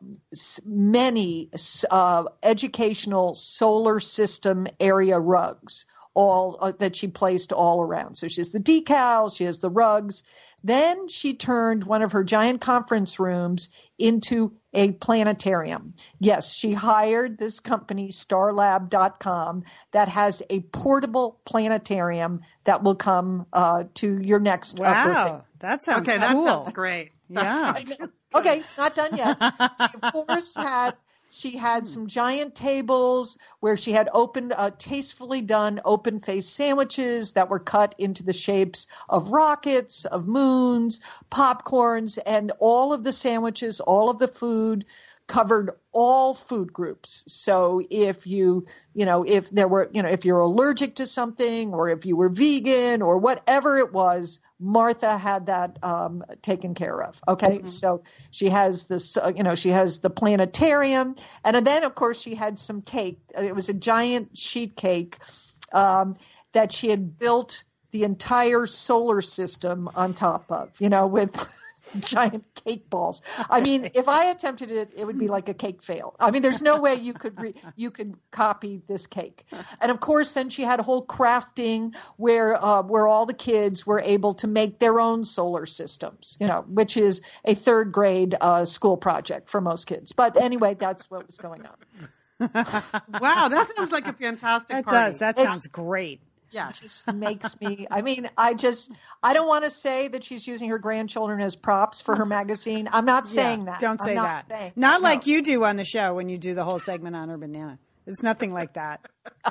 many uh, educational solar system area rugs, all uh, that she placed all around. So she has the decals, she has the rugs. Then she turned one of her giant conference rooms into a planetarium. Yes, she hired this company, Starlab dot com, that has a portable planetarium that will come uh, to your next Wow, uh, birthday. that sounds Okay, cool. that sounds great. Yeah. Okay, it's not done yet. She, of course, had she had some giant tables where she had open, uh, tastefully done open-faced sandwiches that were cut into the shapes of rockets, of moons, popcorns, and all of the sandwiches, all of the food covered all food groups. So if you, you know, if there were, you know, if you're allergic to something or if you were vegan or whatever it was, Martha had that um, taken care of. Okay. Mm-hmm. So she has this, uh, you know, she has the planetarium. And then, of course, she had some cake. It was a giant sheet cake um, that she had built the entire solar system on top of, you know, with giant cake balls. I mean, if I attempted it, it would be like a cake fail. I mean, there's no way you could re- you could copy this cake. And of course, then she had a whole crafting where uh, where all the kids were able to make their own solar systems, you know, which is a third grade uh, school project for most kids. But anyway, that's what was going on. Wow, that sounds like a fantastic That party. does. That sounds great. Yeah. It just makes me, I mean, I just, I don't want to say that she's using her grandchildren as props for her magazine. I'm not saying Yeah, that. Don't say I'm not that. Saying, not no. like you do on the show when you do the whole segment on Urban Nana. It's nothing like that.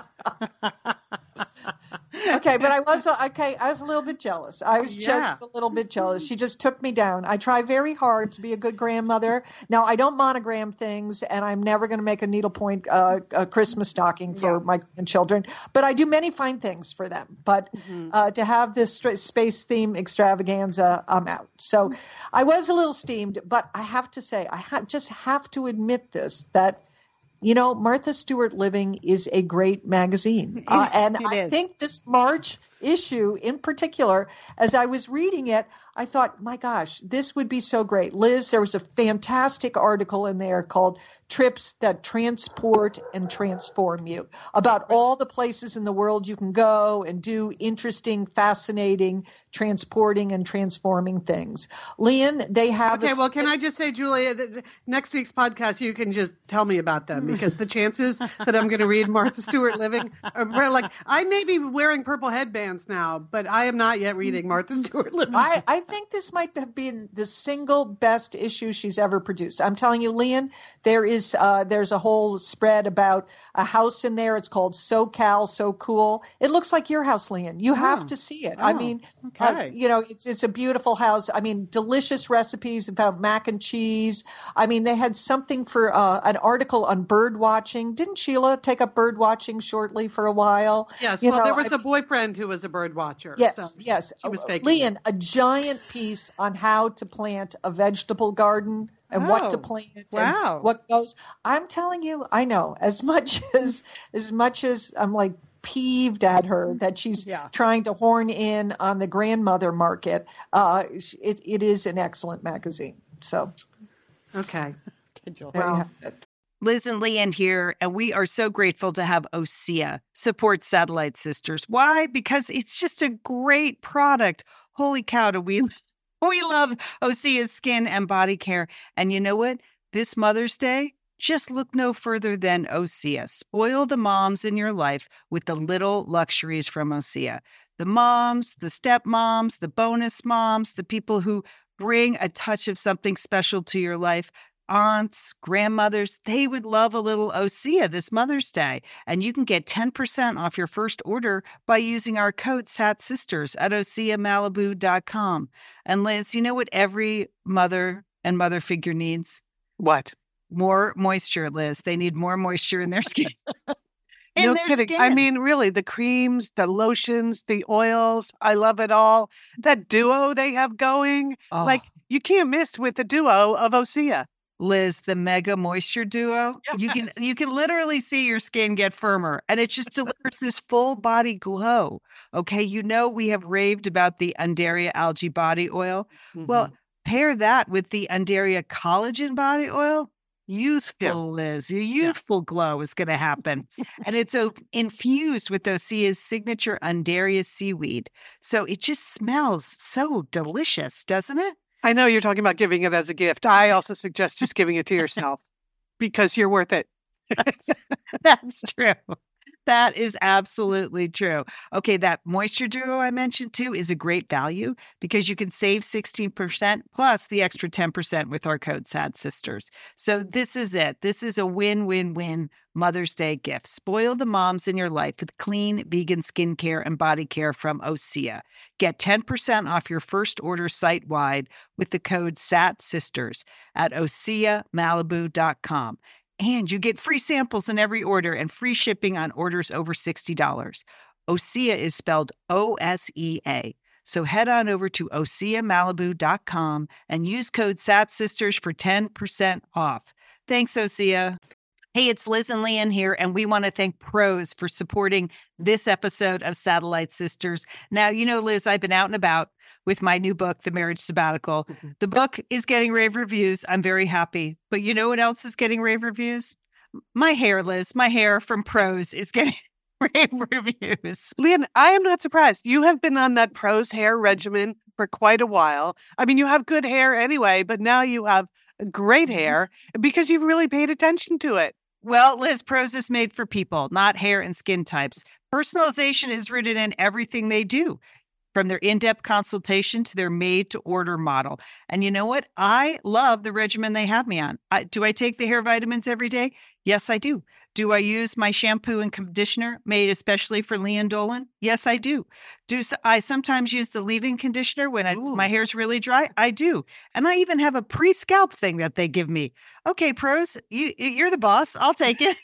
Okay, but I was okay. I was a little bit jealous. I was Yeah. just a little bit jealous. She just took me down. I try very hard to be a good grandmother. Now I don't monogram things, and I'm never going to make a needlepoint uh, a Christmas stocking for Yeah. my grandchildren. But I do many fine things for them. But Mm-hmm. uh, to have this stra- space theme extravaganza, I'm out. So I was a little steamed, but I have to say, I ha- just have to admit this that. You know, Martha Stewart Living is a great magazine. Uh, and It I is. think this March issue in particular, as I was reading it, I thought, my gosh, this would be so great. Liz, there was a fantastic article in there called Trips That Transport and Transform You, about all the places in the world you can go and do interesting, fascinating, transporting and transforming things. Leon, they have Okay, a- well, can I just say, Julia, that next week's podcast, you can just tell me about them because the chances that I'm going to read Martha Stewart Living are very, like, I may be wearing purple headbands now, but I am not yet reading Martha Stewart Living. I, I think this might have been the single best issue she's ever produced. I'm telling you, Leon, there is uh, there's a whole spread about a house in there. It's called SoCal, So Cool. It looks like your house, Leon. You have to see it. I Oh, mean, uh, okay. you know, it's it's a beautiful house. I mean, delicious recipes about mac and cheese. I mean, they had something for uh, an article on bird watching. Didn't Sheila take up bird watching shortly for a while? Yes, You well, know, there was I- a boyfriend who was a bird watcher. Yes, so yes. she was Oh, faking Leon, it. a giant brilliant piece on how to plant a vegetable garden and Oh, what to plant wow. and what goes. I'm telling you, I know as much as as much as I'm like peeved at her that she's Yeah. trying to horn in on the grandmother market. Uh, it, it is an excellent magazine. So Okay. Schedule. there you Wow. have it. Liz and Leanne here, and we are so grateful to have OSEA support Satellite Sisters. Why? Because it's just a great product. Holy cow, do we, we love OSEA's skin and body care. And you know what? This Mother's Day, just look no further than OSEA. Spoil the moms in your life with the little luxuries from OSEA. The moms, the stepmoms, the bonus moms, the people who bring a touch of something special to your life. Aunts, grandmothers, they would love a little OSEA this Mother's Day. And you can get ten percent off your first order by using our code SATSisters at osea malibu dot com. And Liz, you know what every mother and mother figure needs? What? More moisture, Liz. They need more moisture in their skin. in No their kidding. skin. I mean, really, the creams, the lotions, the oils, I love it all. That duo they have going, Oh. like you can't miss with the duo of OSEA. Liz, the Mega Moisture Duo. You can you can literally see your skin get firmer, and it just delivers this full body glow. Okay, you know we have raved about the Undaria Algae Body Oil. Well, pair that with the Undaria Collagen Body Oil. Youthful, Yeah. Liz. A youthful glow is going to happen. And it's uh, infused with OSEA's signature Undaria seaweed. So it just smells so delicious, doesn't it? I know you're talking about giving it as a gift. I also suggest just giving it to yourself because you're worth it. That's true. That is absolutely true. Okay, that Moisture Duo I mentioned too is a great value because you can save sixteen percent plus the extra ten percent with our code SADSisters. So this is it. This is a win-win-win Mother's Day gift. Spoil the moms in your life with clean vegan skincare and body care from OSEA. Get ten percent off your first order site-wide with the code SATSisters at osea malibu dot com. And you get free samples in every order and free shipping on orders over sixty dollars. OSEA is spelled O S E A. So head on over to osea malibu dot com and use code SATSisters for ten percent off. Thanks, OSEA. Hey, it's Liz and Leanne here, and we want to thank Prose for supporting this episode of Satellite Sisters. Now, you know, Liz, I've been out and about with my new book, The Marriage Sabbatical. The book is getting rave reviews. I'm very happy. But you know what else is getting rave reviews? My hair, Liz. My hair from Prose is getting rave reviews. Leanne, I am not surprised. You have been on that Prose hair regimen for quite a while. I mean, you have good hair anyway, but now you have great hair because you've really paid attention to it. Well, Liz, Prose is made for people, not hair and skin types. Personalization is rooted in everything they do, from their in-depth consultation to their made-to-order model. And you know what? I love the regimen they have me on. I, do I take the hair vitamins every day? Yes, I do. Do I use my shampoo and conditioner made especially for Leanne Dolan? Yes, I do. Do I sometimes use the leave-in conditioner when it's, my hair's really dry? I do. And I even have a pre-scalp thing that they give me. Okay, Prose, you, you're the boss. I'll take it.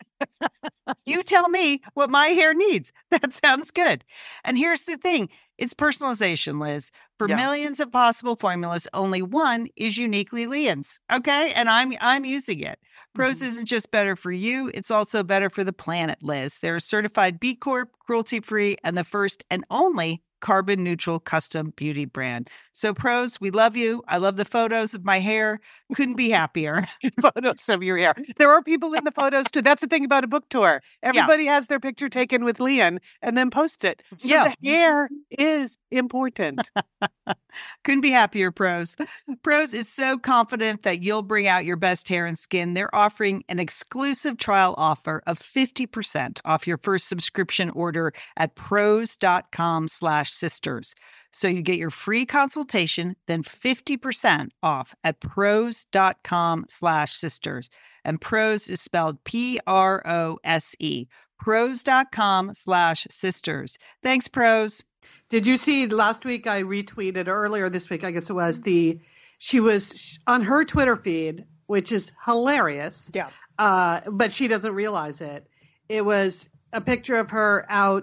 You tell me what my hair needs. That sounds good. And here's the thing. It's personalization, Liz. For Yeah. millions of possible formulas, only one is uniquely Leanne's. Okay? And I'm I'm using it. Prose Mm-hmm. isn't just better for you, it's also better for the planet, Liz. They're a certified B Corp, cruelty-free, and the first and only carbon neutral custom beauty brand. So Prose, we love you. I love the photos of my hair. Couldn't be happier. Photos of your hair. There are people in the photos too. That's the thing about a book tour. Everybody has their picture taken with Leanne and then post it. So Yeah. the hair is important. Couldn't be happier, Prose. Prose is so confident that you'll bring out your best hair and skin. They're offering an exclusive trial offer of fifty percent off your first subscription order at prose.com slash sisters. So you get your free consultation, then fifty percent off at prose.com slash sisters. And Prose is spelled P R O S E. Prose.com slash sisters. Thanks, Prose. Did you see last week I retweeted, or earlier this week, I guess it was, the she was on her Twitter feed, which is hilarious. Yeah. Uh, but she doesn't realize it. It was a picture of her out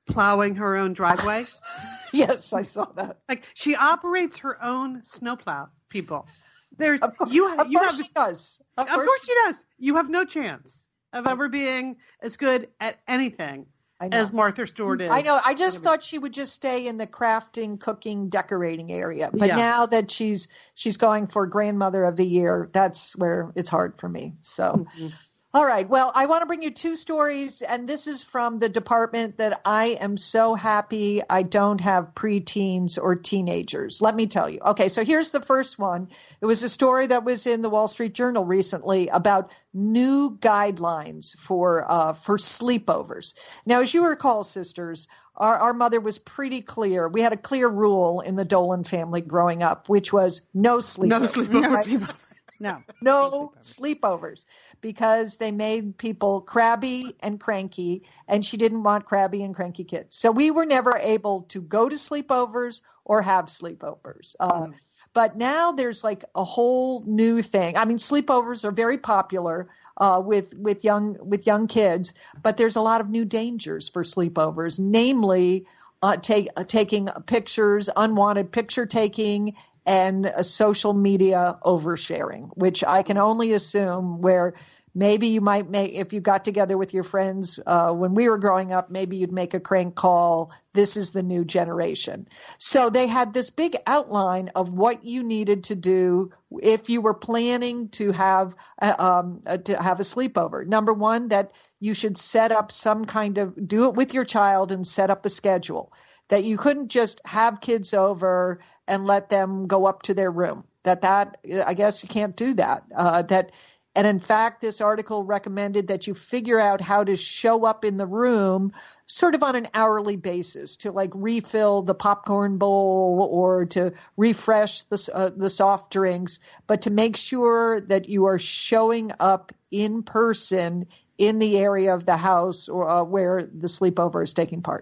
plowing her own driveway. Yes, I saw that. Like she operates her own snowplow, people. There's Of course, you, of you course have, she does. Of, Of course she does. You have no chance of ever being as good at anything I know. as Martha Stewart is. I know. I just thought she would just stay in the crafting, cooking, decorating area. But Yeah. now that she's she's going for grandmother of the year, that's where it's hard for me. So, Mhm. all right. Well, I want to bring you two stories, and this is from the department that I am so happy I don't have preteens or teenagers. Let me tell you. Okay, so here's the first one. It was a story that was in the Wall Street Journal recently about new guidelines for uh, for sleepovers. Now, as you recall, sisters, our, our mother was pretty clear. We had a clear rule in the Dolan family growing up, which was no sleepovers. No sleepovers. No right? sleepover. No. No sleepovers, because they made people crabby and cranky, and she didn't want crabby and cranky kids. So we were never able to go to sleepovers or have sleepovers. Uh, Mm. But now there's like a whole new thing. I mean, sleepovers are very popular uh, with with young with young kids, but there's a lot of new dangers for sleepovers, namely uh, take, uh, taking pictures, unwanted picture taking, and uh, social media oversharing, which I can only assume where maybe you might make, if you got together with your friends uh, when we were growing up, maybe you'd make a crank call. This is the new generation. So they had this big outline of what you needed to do if you were planning to have uh, um, uh, to have a sleepover. Number one, that you should set up some kind of, do it with your child and set up a schedule. That you couldn't just have kids over and let them go up to their room. That that I guess you can't do that. Uh, that and in fact, this article recommended that you figure out how to show up in the room sort of on an hourly basis to like refill the popcorn bowl or to refresh the uh, the soft drinks, but to make sure that you are showing up in person in the area of the house or uh, where the sleepover is taking part.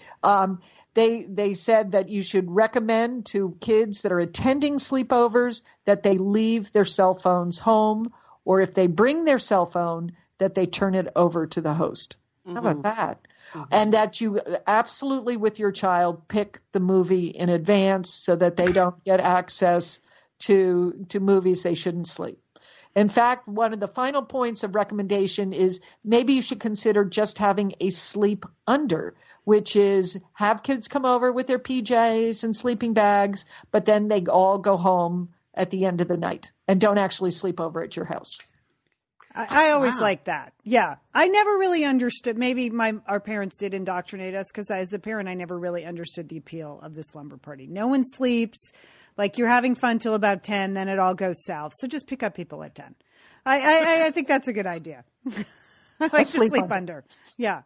Um, They they said that you should recommend to kids that are attending sleepovers that they leave their cell phones home, or if they bring their cell phone, that they turn it over to the host. Mm-hmm. How about that? Mm-hmm. And that you absolutely, with your child, pick the movie in advance so that they don't get access to to movies they shouldn't sleep. In fact, one of the final points of recommendation is maybe you should consider just having a sleep under, which is have kids come over with their P Js and sleeping bags, but then they all go home at the end of the night and don't actually sleep over at your house. I, I always Wow. like that. Yeah. I never really understood. Maybe my our parents did indoctrinate us because as a parent, I never really understood the appeal of the slumber party. No one sleeps. Like you're having fun till about ten, then it all goes south. So just pick up people at ten. I I, I think that's a good idea. I like to sleep sleep under. under. Yeah.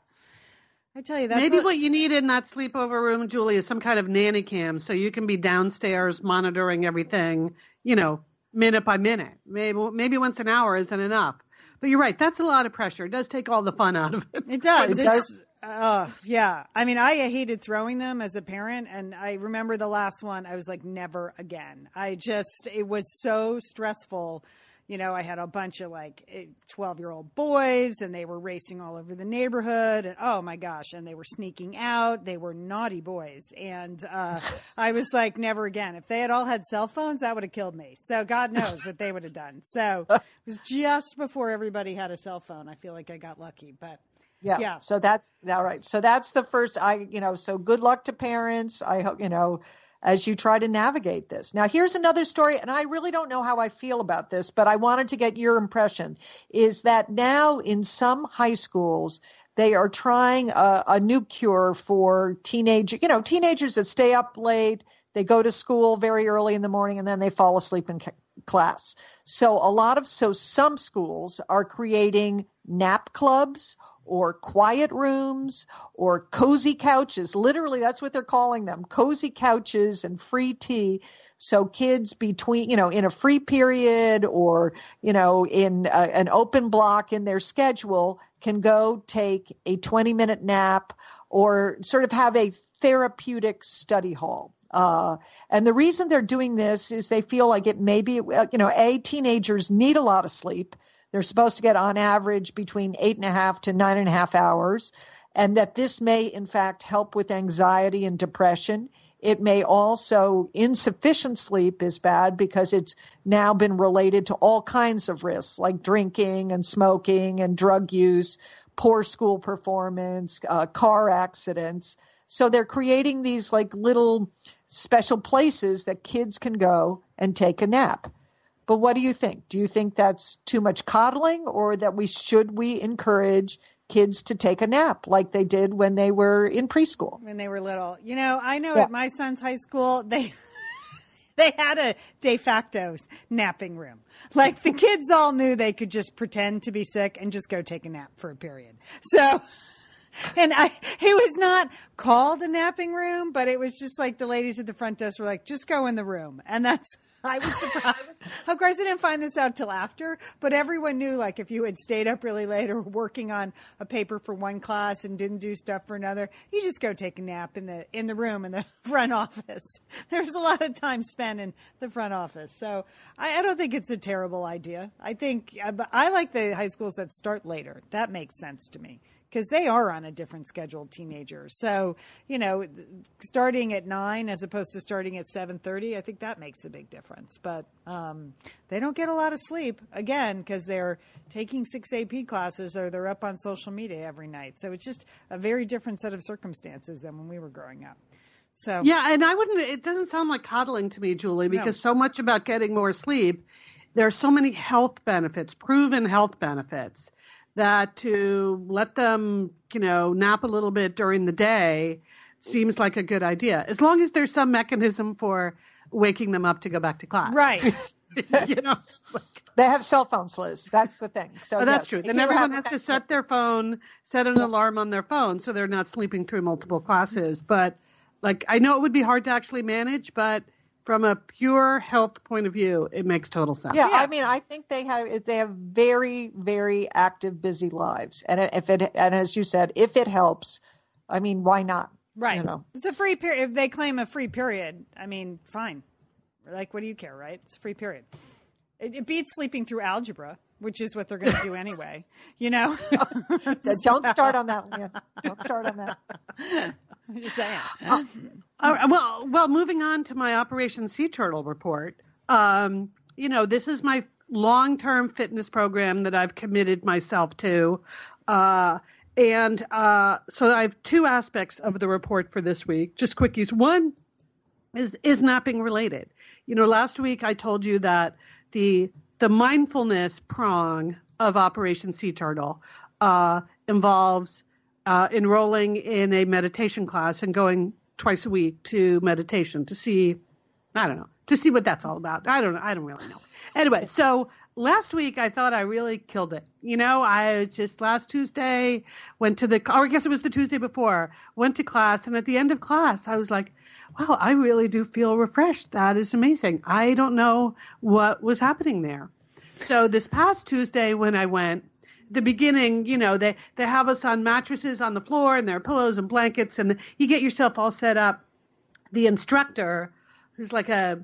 I tell you, that's Maybe what, what you need in that sleepover room, Julie, is some kind of nanny cam so you can be downstairs monitoring everything, you know, minute by minute. Maybe maybe once an hour isn't enough. But you're right. That's a lot of pressure. It does take all the fun out of it. It does. It It's, does. Uh, yeah. I mean, I hated throwing them as a parent. And I remember the last one, I was like, never again. I just, it was so stressful. You know, I had a bunch of like twelve year old boys and they were racing all over the neighborhood and oh my gosh. And they were sneaking out. They were naughty boys. And, uh, I was like, never again. If they had all had cell phones, that would have killed me. So God knows what they would have done. So it was just before everybody had a cell phone. I feel like I got lucky, but Yeah. Yeah. So that's all right. So that's the first, I, you know, so good luck to parents. I hope, you know, as you try to navigate this. Now, here's another story, and I really don't know how I feel about this, but I wanted to get your impression, is that now in some high schools, they are trying a, a new cure for teenage, you know, teenagers that stay up late, they go to school very early in the morning, and then they fall asleep in ca- class. So a lot of, so some schools are creating nap clubs or quiet rooms or cozy couches. Literally, that's what they're calling them, cozy couches and free tea. So kids between, you know, in a free period or, you know, in a, an open block in their schedule can go take a twenty minute nap or sort of have a therapeutic study hall. Uh, and the reason they're doing this is they feel like it may be, you know, A, teenagers need a lot of sleep. They're supposed to get on average between eight and a half to nine and a half hours. and that this may, in fact, help with anxiety and depression. It may also, insufficient sleep is bad because it's now been related to all kinds of risks like drinking and smoking and drug use, poor school performance, uh, car accidents. So they're creating these like little special places that kids can go and take a nap. But what do you think? Do you think that's too much coddling, or that we should we encourage kids to take a nap like they did when they were in preschool? When they were little. You know, I know Yeah. at my son's high school, they they had a de facto napping room. Like the kids all knew they could just pretend to be sick and just go take a nap for a period. So, and I, it was not called a napping room, but it was just like the ladies at the front desk were like, just go in the room. And that's, I was surprised. Of course, I didn't find this out till after, but everyone knew, like, if you had stayed up really late or working on a paper for one class and didn't do stuff for another, you just go take a nap in the in the room in the front office. There's a lot of time spent in the front office. So I, I don't think it's a terrible idea. I think I, I like the high schools that start later. That makes sense to me, because they are on a different schedule, teenagers. So, you know, starting at nine as opposed to starting at seven thirty, I think that makes a big difference. But um, they don't get a lot of sleep, again, because they're taking six A P classes or they're up on social media every night. So it's just a very different set of circumstances than when we were growing up. So Yeah, and I wouldn't, it doesn't sound like coddling to me, Julie, because No. so much about getting more sleep, there are so many health benefits, proven health benefits, that to let them, you know, nap a little bit during the day seems like a good idea, as long as there's some mechanism for waking them up to go back to class. Right. you know, like, They have cell phones, Liz. That's the thing. So oh, that's yes, true. they Then do everyone have has to that- set their phone, set an alarm on their phone so they're not sleeping through multiple classes. But like, I know it would be hard to actually manage, but from a pure health point of view, it makes total sense. Yeah, Yeah. I mean, I think they have they have very, very active, busy lives, and if it and as you said, if it helps, I mean, why not? Right. You know. It's a free period. If they claim a free period, I mean, fine. Like, what do you care, right? It's a free period. It, it beats sleeping through algebra, which is what they're going to do anyway. You know? Don't start on that one. Don't start on that. I'm just saying. All right, well, well, moving on to my Operation Sea Turtle report. Um, you know, this is my long-term fitness program that I've committed myself to. Uh, and uh, so I have two aspects of the report for this week, just quickies. One is, is napping related. You know, last week I told you that the the mindfulness prong of Operation Sea Turtle uh, involves uh, enrolling in a meditation class and going twice a week to meditation to see, I don't know, to see what that's all about. I don't know. I don't really know. Anyway, so last week I thought I really killed it. You know, I just last Tuesday went to the, or I guess it was the Tuesday before, went to class. And at the end of class, I was like, wow, I really do feel refreshed. That is amazing. I don't know what was happening there. So this past Tuesday when I went, the beginning, you know, they, they have us on mattresses on the floor and there are pillows and blankets and you get yourself all set up. The instructor, who's like a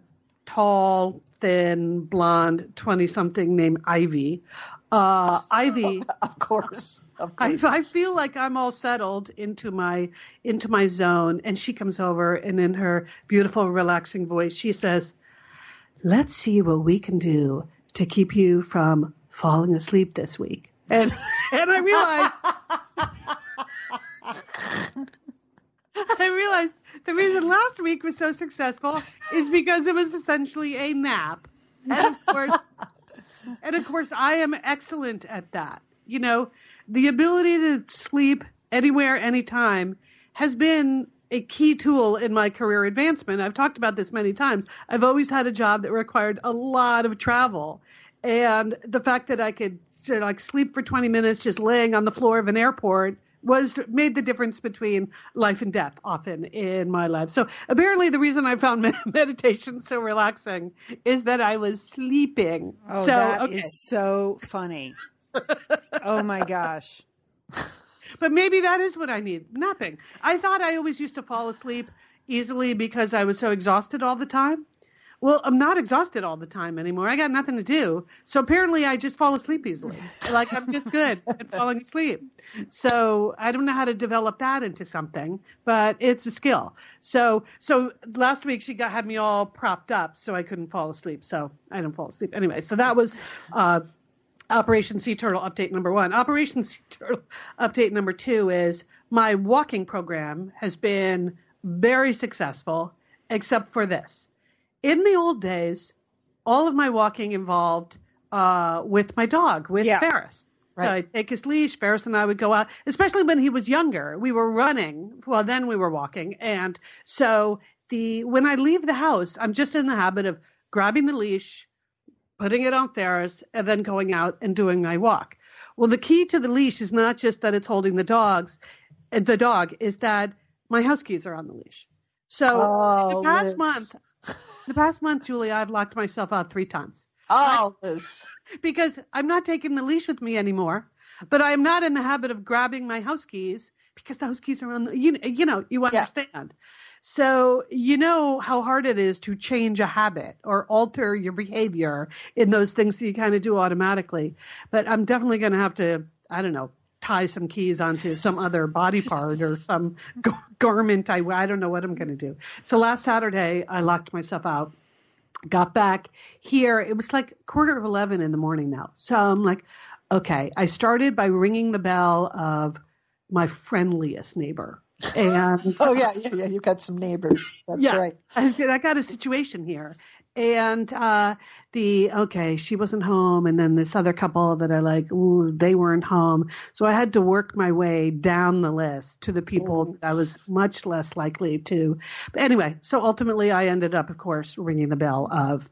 tall, thin, blonde, twenty-something named Ivy, uh, Ivy, Of course, of I, course. I feel like I'm all settled into my into my zone, and she comes over and in her beautiful, relaxing voice, she says, "Let's see what we can do to keep you from falling asleep this week." And and I realized I realized the reason last week was so successful is because it was essentially a nap, and of course. And of course, I am excellent at that. You know, the ability to sleep anywhere, anytime has been a key tool in my career advancement. I've talked about this many times. I've always had a job that required a lot of travel. And the fact that I could sort of like sleep for twenty minutes just laying on the floor of an airport was made the difference between life and death often in my life. So apparently the reason I found med- meditation so relaxing is that I was sleeping. Oh, so, that okay. is so funny. Oh, my gosh. But maybe that is what I need, napping. I thought I always used to fall asleep easily because I was so exhausted all the time. Well, I'm not exhausted all the time anymore. I got nothing to do. So apparently I just fall asleep easily. Like I'm just good at falling asleep. So I don't know how to develop that into something, but it's a skill. So so last week she got had me all propped up so I couldn't fall asleep. So I didn't fall asleep. Anyway, so that was uh, Operation Sea Turtle update number one. Operation Sea Turtle update number two is my walking program has been very successful, except for this. In the old days, all of my walking involved uh, with my dog, with Yeah. Ferris. Right. So I'd take his leash. Ferris and I would go out, especially when he was younger. We were running. Well, then we were walking. And so the when I leave the house, I'm just in the habit of grabbing the leash, putting it on Ferris, and then going out and doing my walk. Well, the key to the leash is not just that it's holding the dogs, uh, the dog, is that my Huskies are on the leash. So Oh, the past Liz. month, the past month, Julie, I've locked myself out three times Oh, Liz. because I'm not taking the leash with me anymore. But I am not in the habit of grabbing my house keys because the house keys are on the, you, you know, you understand. So you know how hard it is to change a habit or alter your behavior in those things that you kind of do automatically. But I'm definitely going to have to, I don't know, tie some keys onto some other body part or some g- garment. I, I don't know what I'm going to do. So last Saturday, I locked myself out, got back here. It was like quarter of eleven in the morning now. So I'm like, okay, I started by ringing the bell of my friendliest neighbor. And Oh, yeah, yeah, yeah. You got some neighbors. That's yeah, right. I said, I got a situation here. And uh, the, okay, she wasn't home. And then this other couple that I like, ooh, they weren't home. So I had to work my way down the list to the people that I was much less likely to. But anyway, so ultimately I ended up, of course, ringing the bell of,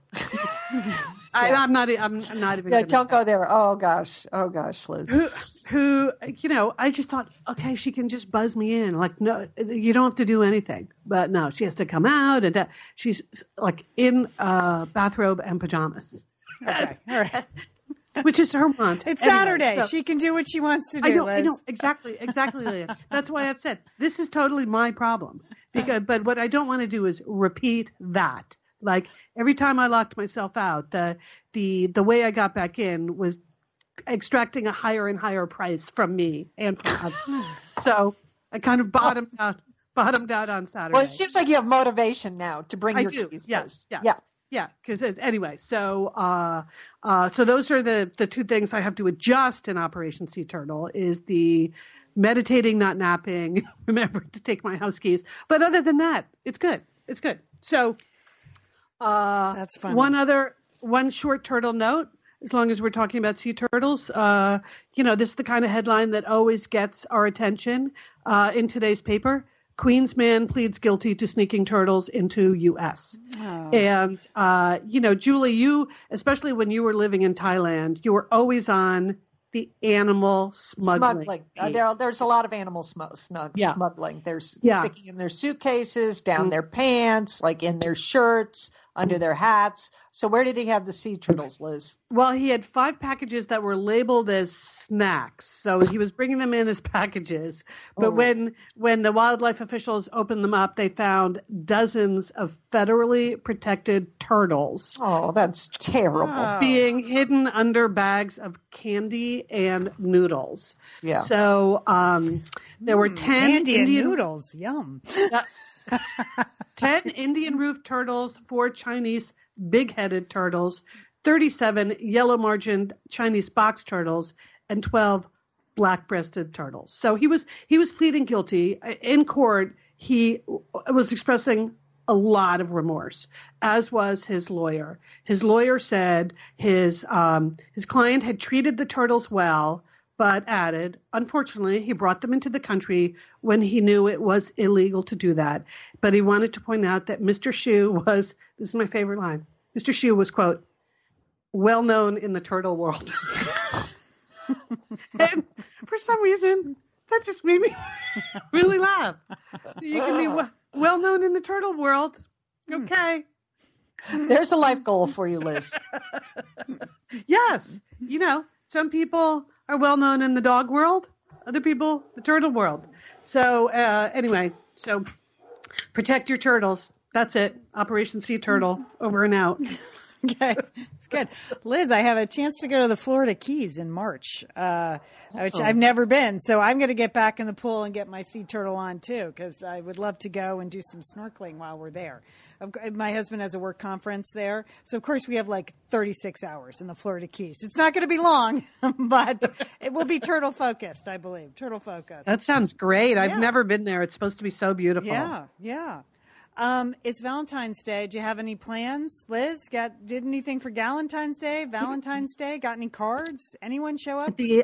I, I'm not, I'm not even. Yeah, gonna- don't go there. Oh, gosh. Oh, gosh, Liz. who, who, you know, I just thought, okay, she can just buzz me in. Like, no, you don't have to do anything. But no, she has to come out, and uh, she's like in uh, bathrobe and pajamas, Okay. All right. which is her want. It's Anyway, Saturday. so- She can do what she wants to do, I know, Liz. I know, exactly, exactly, Leah. That's why I've said this is totally my problem. Because, but what I don't want to do is repeat that. Like every time I locked myself out, the the the way I got back in was extracting a higher and higher price from me and from others. So I kind of bottomed out, bottomed out on Saturday. Well, it seems like you have motivation now to bring I your do. keys. Yes, Liz. yes. Yeah. Yeah, because anyway, so uh, uh, so those are the the two things I have to adjust in Operation Sea Turtle is the meditating, not napping, remember to take my house keys. But other than that, it's good. It's good. So uh, That's funny. one other one short turtle note. As long as we're talking about sea turtles, uh, you know, this is the kind of headline that always gets our attention uh, in today's paper. Queens man pleads guilty to sneaking turtles into U S Oh. And, uh, you know, Julie, you, especially when you were living in Thailand, you were always on the animal smuggling. Smuggling. Uh, there, there's a lot of animal sm- snug, Yeah. smuggling. There's Yeah. sticking in their suitcases, down Mm. their pants, like in their shirts, under their hats. So where did he have the sea turtles, Liz? Well, he had five packages that were labeled as snacks. So he was bringing them in as packages. But Oh. when when the wildlife officials opened them up, they found dozens of federally protected turtles Oh, that's terrible. Wow. being hidden under bags of candy and noodles. Yeah. So um, there were ten Candy and Indian noodles. Yum. ten Indian roof turtles, four Chinese big-headed turtles, thirty-seven yellow-margined Chinese box turtles, and twelve black-breasted turtles. So he was he was pleading guilty. In court, he was expressing a lot of remorse, as was his lawyer. His lawyer said his um, his client had treated the turtles well, but added, unfortunately, he brought them into the country when he knew it was illegal to do that. But he wanted to point out that Mister Shu was, this is my favorite line, Mister Shu was, quote, well known in the turtle world. And for some reason, that just made me really laugh. You can be w- well known in the turtle world. Okay. There's a life goal for you, Liz. Yes. You know, some people are well known in the dog world, other people, the turtle world. So uh, anyway, so protect your turtles. That's it. Operation Sea Turtle, over and out. Okay, it's good. Liz, I have a chance to go to the Florida Keys in March, uh, which Oh. I've never been. So I'm going to get back in the pool and get my sea turtle on too, because I would love to go and do some snorkeling while we're there. Of cou- My husband has a work conference there. So, of course, we have like thirty-six hours in the Florida Keys. It's not going to be long, but it will be turtle focused, I believe. Turtle focused. That sounds great. I've Yeah. never been there. It's supposed to be so beautiful. Yeah, yeah. Um, it's Valentine's Day. Do you have any plans, Liz? Got did anything for Galentine's Day? Valentine's Day? Got any cards? Anyone show up? The,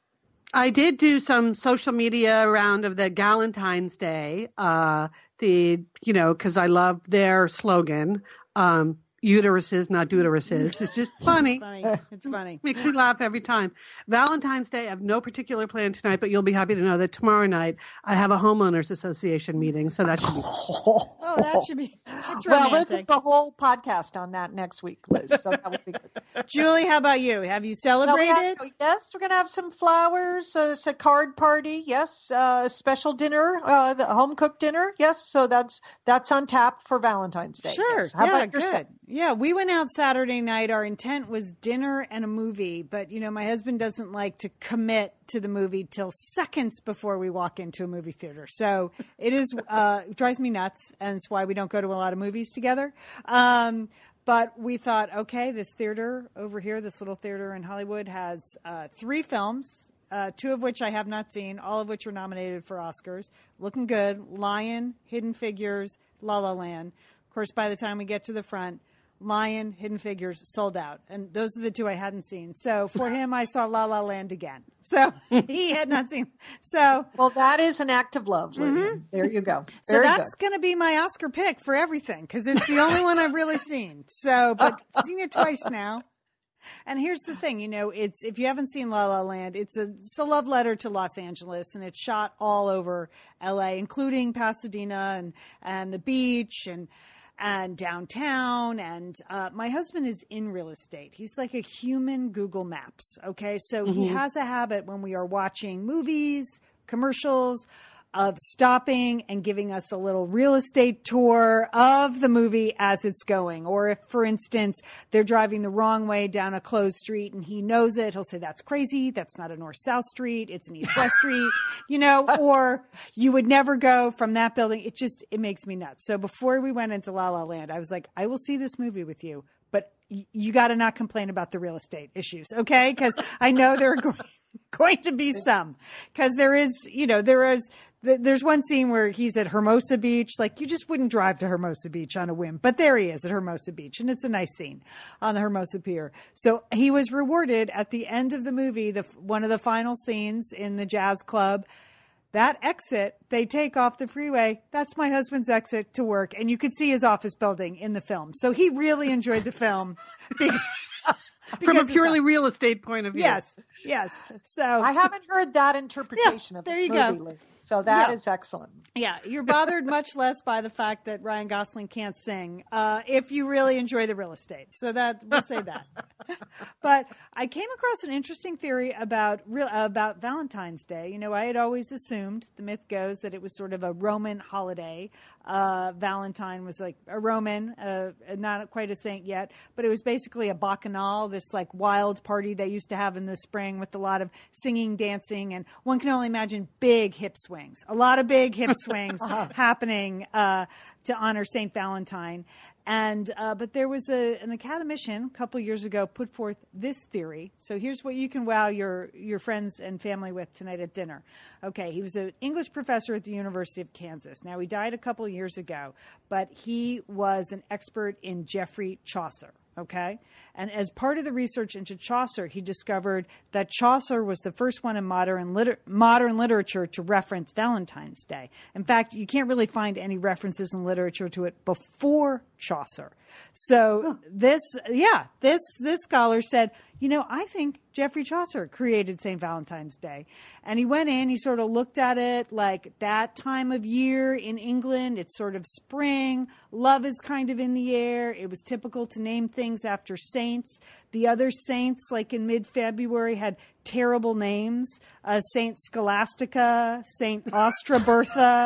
I did do some social media around of the Galentine's Day. Uh, the you know because I love their slogan, um, uteruses, not deuteruses. It's just funny. Funny. It's funny. Makes me laugh every time. Valentine's Day, I have no particular plan tonight, but you'll be happy to know that tomorrow night I have a homeowners association meeting, so that should be Oh, that should be. It's Well, we'll romantic. do the whole podcast on that next week, Liz. So that will be good. Julie, how about you? Have you Well, we celebrated? have- yes, we're going to have some flowers. Uh, it's a card party. Yes, uh, a special dinner, uh, the home cooked dinner. Yes, so that's that's on tap for Valentine's Day. Sure. Yes. How yeah, about yourself? good. Yeah, we went out Saturday night. Our intent was dinner and a movie, but you know, my husband doesn't like to commit to the movie till seconds before we walk into a movie theater. So it is uh, it drives me nuts, and it's why we don't go to a lot of movies together. Um, but we thought, okay, this theater over here, this little theater in Hollywood, has uh, three films. Uh, two of which I have not seen, all of which were nominated for Oscars. Looking good. Lion, Hidden Figures, La La Land. Of course, by the time we get to the front, Lion, Hidden Figures, sold out. And those are the two I hadn't seen. So for him, I saw La La Land again. So he had not seen. So Well, that is an act of love, Lillian. There you go. Mm-hmm. so Very that's going to be my Oscar pick for everything, because it's the only one I've really seen. So, but I've seen it twice now. And here's the thing, you know, it's if you haven't seen La La Land, it's a it's a love letter to Los Angeles, and it's shot all over L A, including Pasadena and and the beach and and downtown. And uh, my husband is in real estate. He's like a human Google Maps. Okay, so he has a habit when we are watching movies, commercials, of stopping and giving us a little real estate tour of the movie as it's going. Or if, for instance, they're driving the wrong way down a closed street and he knows it, he'll say, that's crazy. That's not a north-south street. It's an east-west street, you know, or you would never go from that building. It just, it makes me nuts. So before we went into La La Land, I was like, I will see this movie with you, but y- you got to not complain about the real estate issues. Okay. Cause I know there are going, going to be some, cause there is, you know, there is, there's one scene where he's at Hermosa Beach. Like, you just wouldn't drive to Hermosa Beach on a whim. But there he is at Hermosa Beach. And it's a nice scene on the Hermosa Pier. So he was rewarded at the end of the movie, the one of the final scenes in the jazz club. That exit they take off the freeway, that's my husband's exit to work. And you could see his office building in the film. So he really enjoyed the film. Because, from a because purely it's- real estate point of view. Yes, yes. So I haven't heard that interpretation Yeah, of the there you movie, go. Liz. So that Yeah. is excellent. yeah, you're bothered much less by the fact that Ryan Gosling can't sing uh, if you really enjoy the real estate. So that we'll say that. But I came across an interesting theory about real about Valentine's Day. You know, I had always assumed, the myth goes, that it was sort of a Roman holiday. Uh, Valentine was like a Roman, uh, not quite a saint yet, but it was basically a bacchanal, this like wild party they used to have in the spring with a lot of singing, dancing, and one can only imagine big hip swings, a lot of big hip swings happening uh, to honor Saint Valentine. And uh, but there was a, an academician a couple years ago put forth this theory. So here's what you can wow your your friends and family with tonight at dinner. Okay, he was an English professor at the University of Kansas. Now, he died a couple years ago, but he was an expert in Geoffrey Chaucer. Okay. And as part of the research into Chaucer, he discovered that Chaucer was the first one in modern liter- modern literature to reference Valentine's Day. In fact, you can't really find any references in literature to it before Chaucer. So huh. this, yeah, this, this scholar said, you know, I think Geoffrey Chaucer created Saint Valentine's Day. And he went in, he sort of looked at it like that time of year in England. It's sort of spring. Love is kind of in the air. It was typical to name things after saints. The other saints, like in mid-February, had terrible names. Uh, Saint Scholastica, Saint Ostrobertha,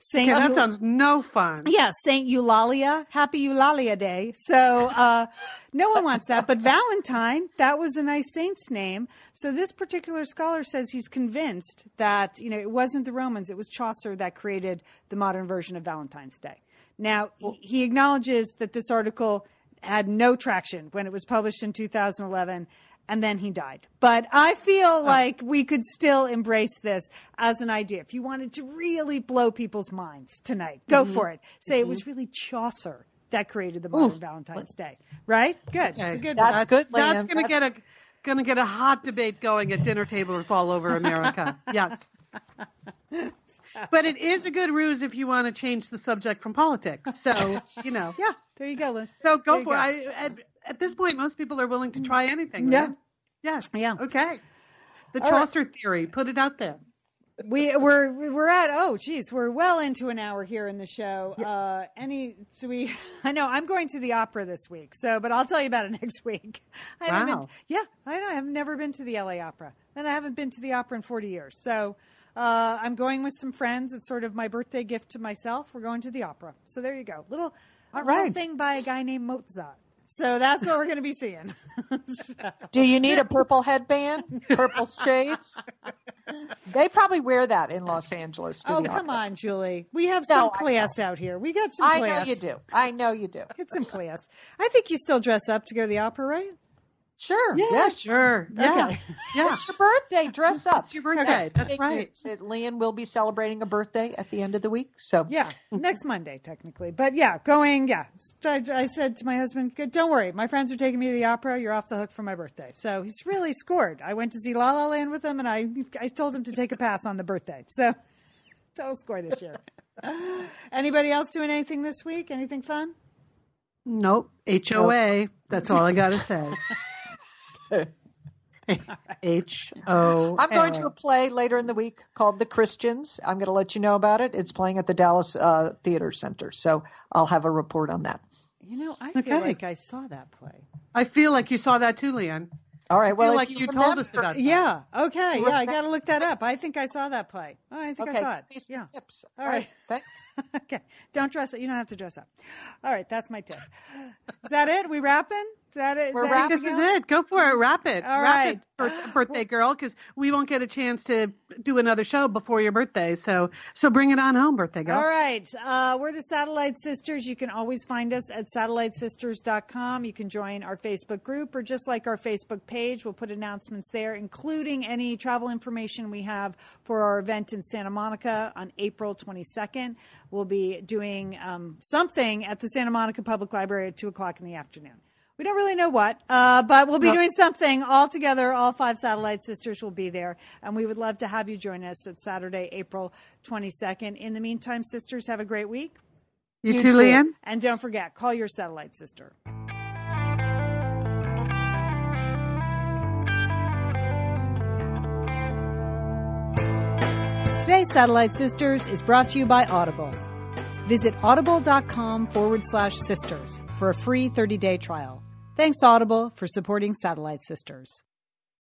Saint Okay, that Eu- sounds no fun. Yeah, Saint Eulalia. Happy Eulalia Day. So uh, no one wants that. But Valentine, that was a nice saint's name. So this particular scholar says he's convinced that, you know, it wasn't the Romans, it was Chaucer that created the modern version of Valentine's Day. Now, he- he acknowledges that this article had no traction when it was published in two thousand eleven. And then he died. But I feel like we could still embrace this as an idea. If you wanted to really blow people's minds tonight, go Mm-hmm. for it. Say mm-hmm. it was really Chaucer that created the modern Oof. Valentine's Day. Right? Good. Okay. It's a good That's one. good, That's Liam. going to get a going to get a hot debate going at dinner tables all over America. Yes. But it is a good ruse if you want to change the subject from politics. So, you know. Yeah, there you go, Liz. So go There you for it. I, at, at this point, most people are willing to try anything. Yeah. Right? Yes. Yeah. Okay. The All Chaucer theory. Put it out there. We we're we're at oh geez we're well into an hour here in the show. Uh, any so we I know I'm going to the opera this week. So but I'll tell you about it next week. I Wow. haven't yeah I know I've never been to the L A Opera and I haven't been to the opera in forty years. So uh, I'm going with some friends. It's sort of my birthday gift to myself. We're going to the opera. So there you go. Little All a right. little thing by a guy named Mozart. So that's what we're going to be seeing. So- Do you need a purple headband? Purple shades? They probably wear that in Los Angeles. To oh the come opera. on, Julie. We have No, some I class out here. We got some I class. know you do. I know you do. Get some class. I think you still dress up to go to the opera, right? Sure. Yeah, Yes. sure. Yeah. Okay. Yeah. It's your birthday. Dress up. It's your birthday. Yes, That's big right. news. That Leanne will be celebrating a birthday at the end of the week. So Yeah, next Monday, technically. But yeah, going, yeah. I, I said to my husband, don't worry. My friends are taking me to the opera. You're off the hook for my birthday. So he's really scored. I went to see La La Land with him, and I, I told him to take a pass on the birthday. So total score this year. Anybody else doing anything this week? Anything fun? Nope. H O A. That's all I got to say. H O. I'm going to a play later in the week called The Christians. I'm going to let you know about it. It's playing at the Dallas uh, Theater Center. So I'll have a report on that. You know, I feel Okay. like I saw that play. I feel like you saw that too, Leanne. All right. I Well, feel if like you told us remember- about that. Yeah. Okay. You Yeah, I remember- got to look that up. I think I saw that play. Oh, I think Okay. I saw give it. me some Yeah. tips. All right. Thanks. Okay. Don't dress up. You don't have to dress up. All right. That's my tip. Is that it? We wrapping? Is that it? Is We're that wrapping. This anything is else? it. Go for it. Wrap it. All Wrap right. it, birth- birthday girl, because we won't get a chance to do another show before your birthday. So, so bring it on home, birthday girl. All right. Uh, we're the Satellite Sisters. You can always find us at satellite sisters dot com. You can join our Facebook group or just like our Facebook page. We'll put announcements there, including any travel information we have for our event in Santa Monica on April twenty-second. We'll be doing um, something at the Santa Monica Public Library at two o'clock in the afternoon. We don't really know what, uh, but we'll be No. doing something all together. All five Satellite Sisters will be there, and we would love to have you join us at Saturday, April twenty-second. In the meantime, sisters, have a great week. You, You too, too. Leanne? And don't forget, call your Satellite Sister. Today's Satellite Sisters is brought to you by Audible. Visit audible.com forward slash sisters for a free thirty-day trial. Thanks, Audible, for supporting Satellite Sisters.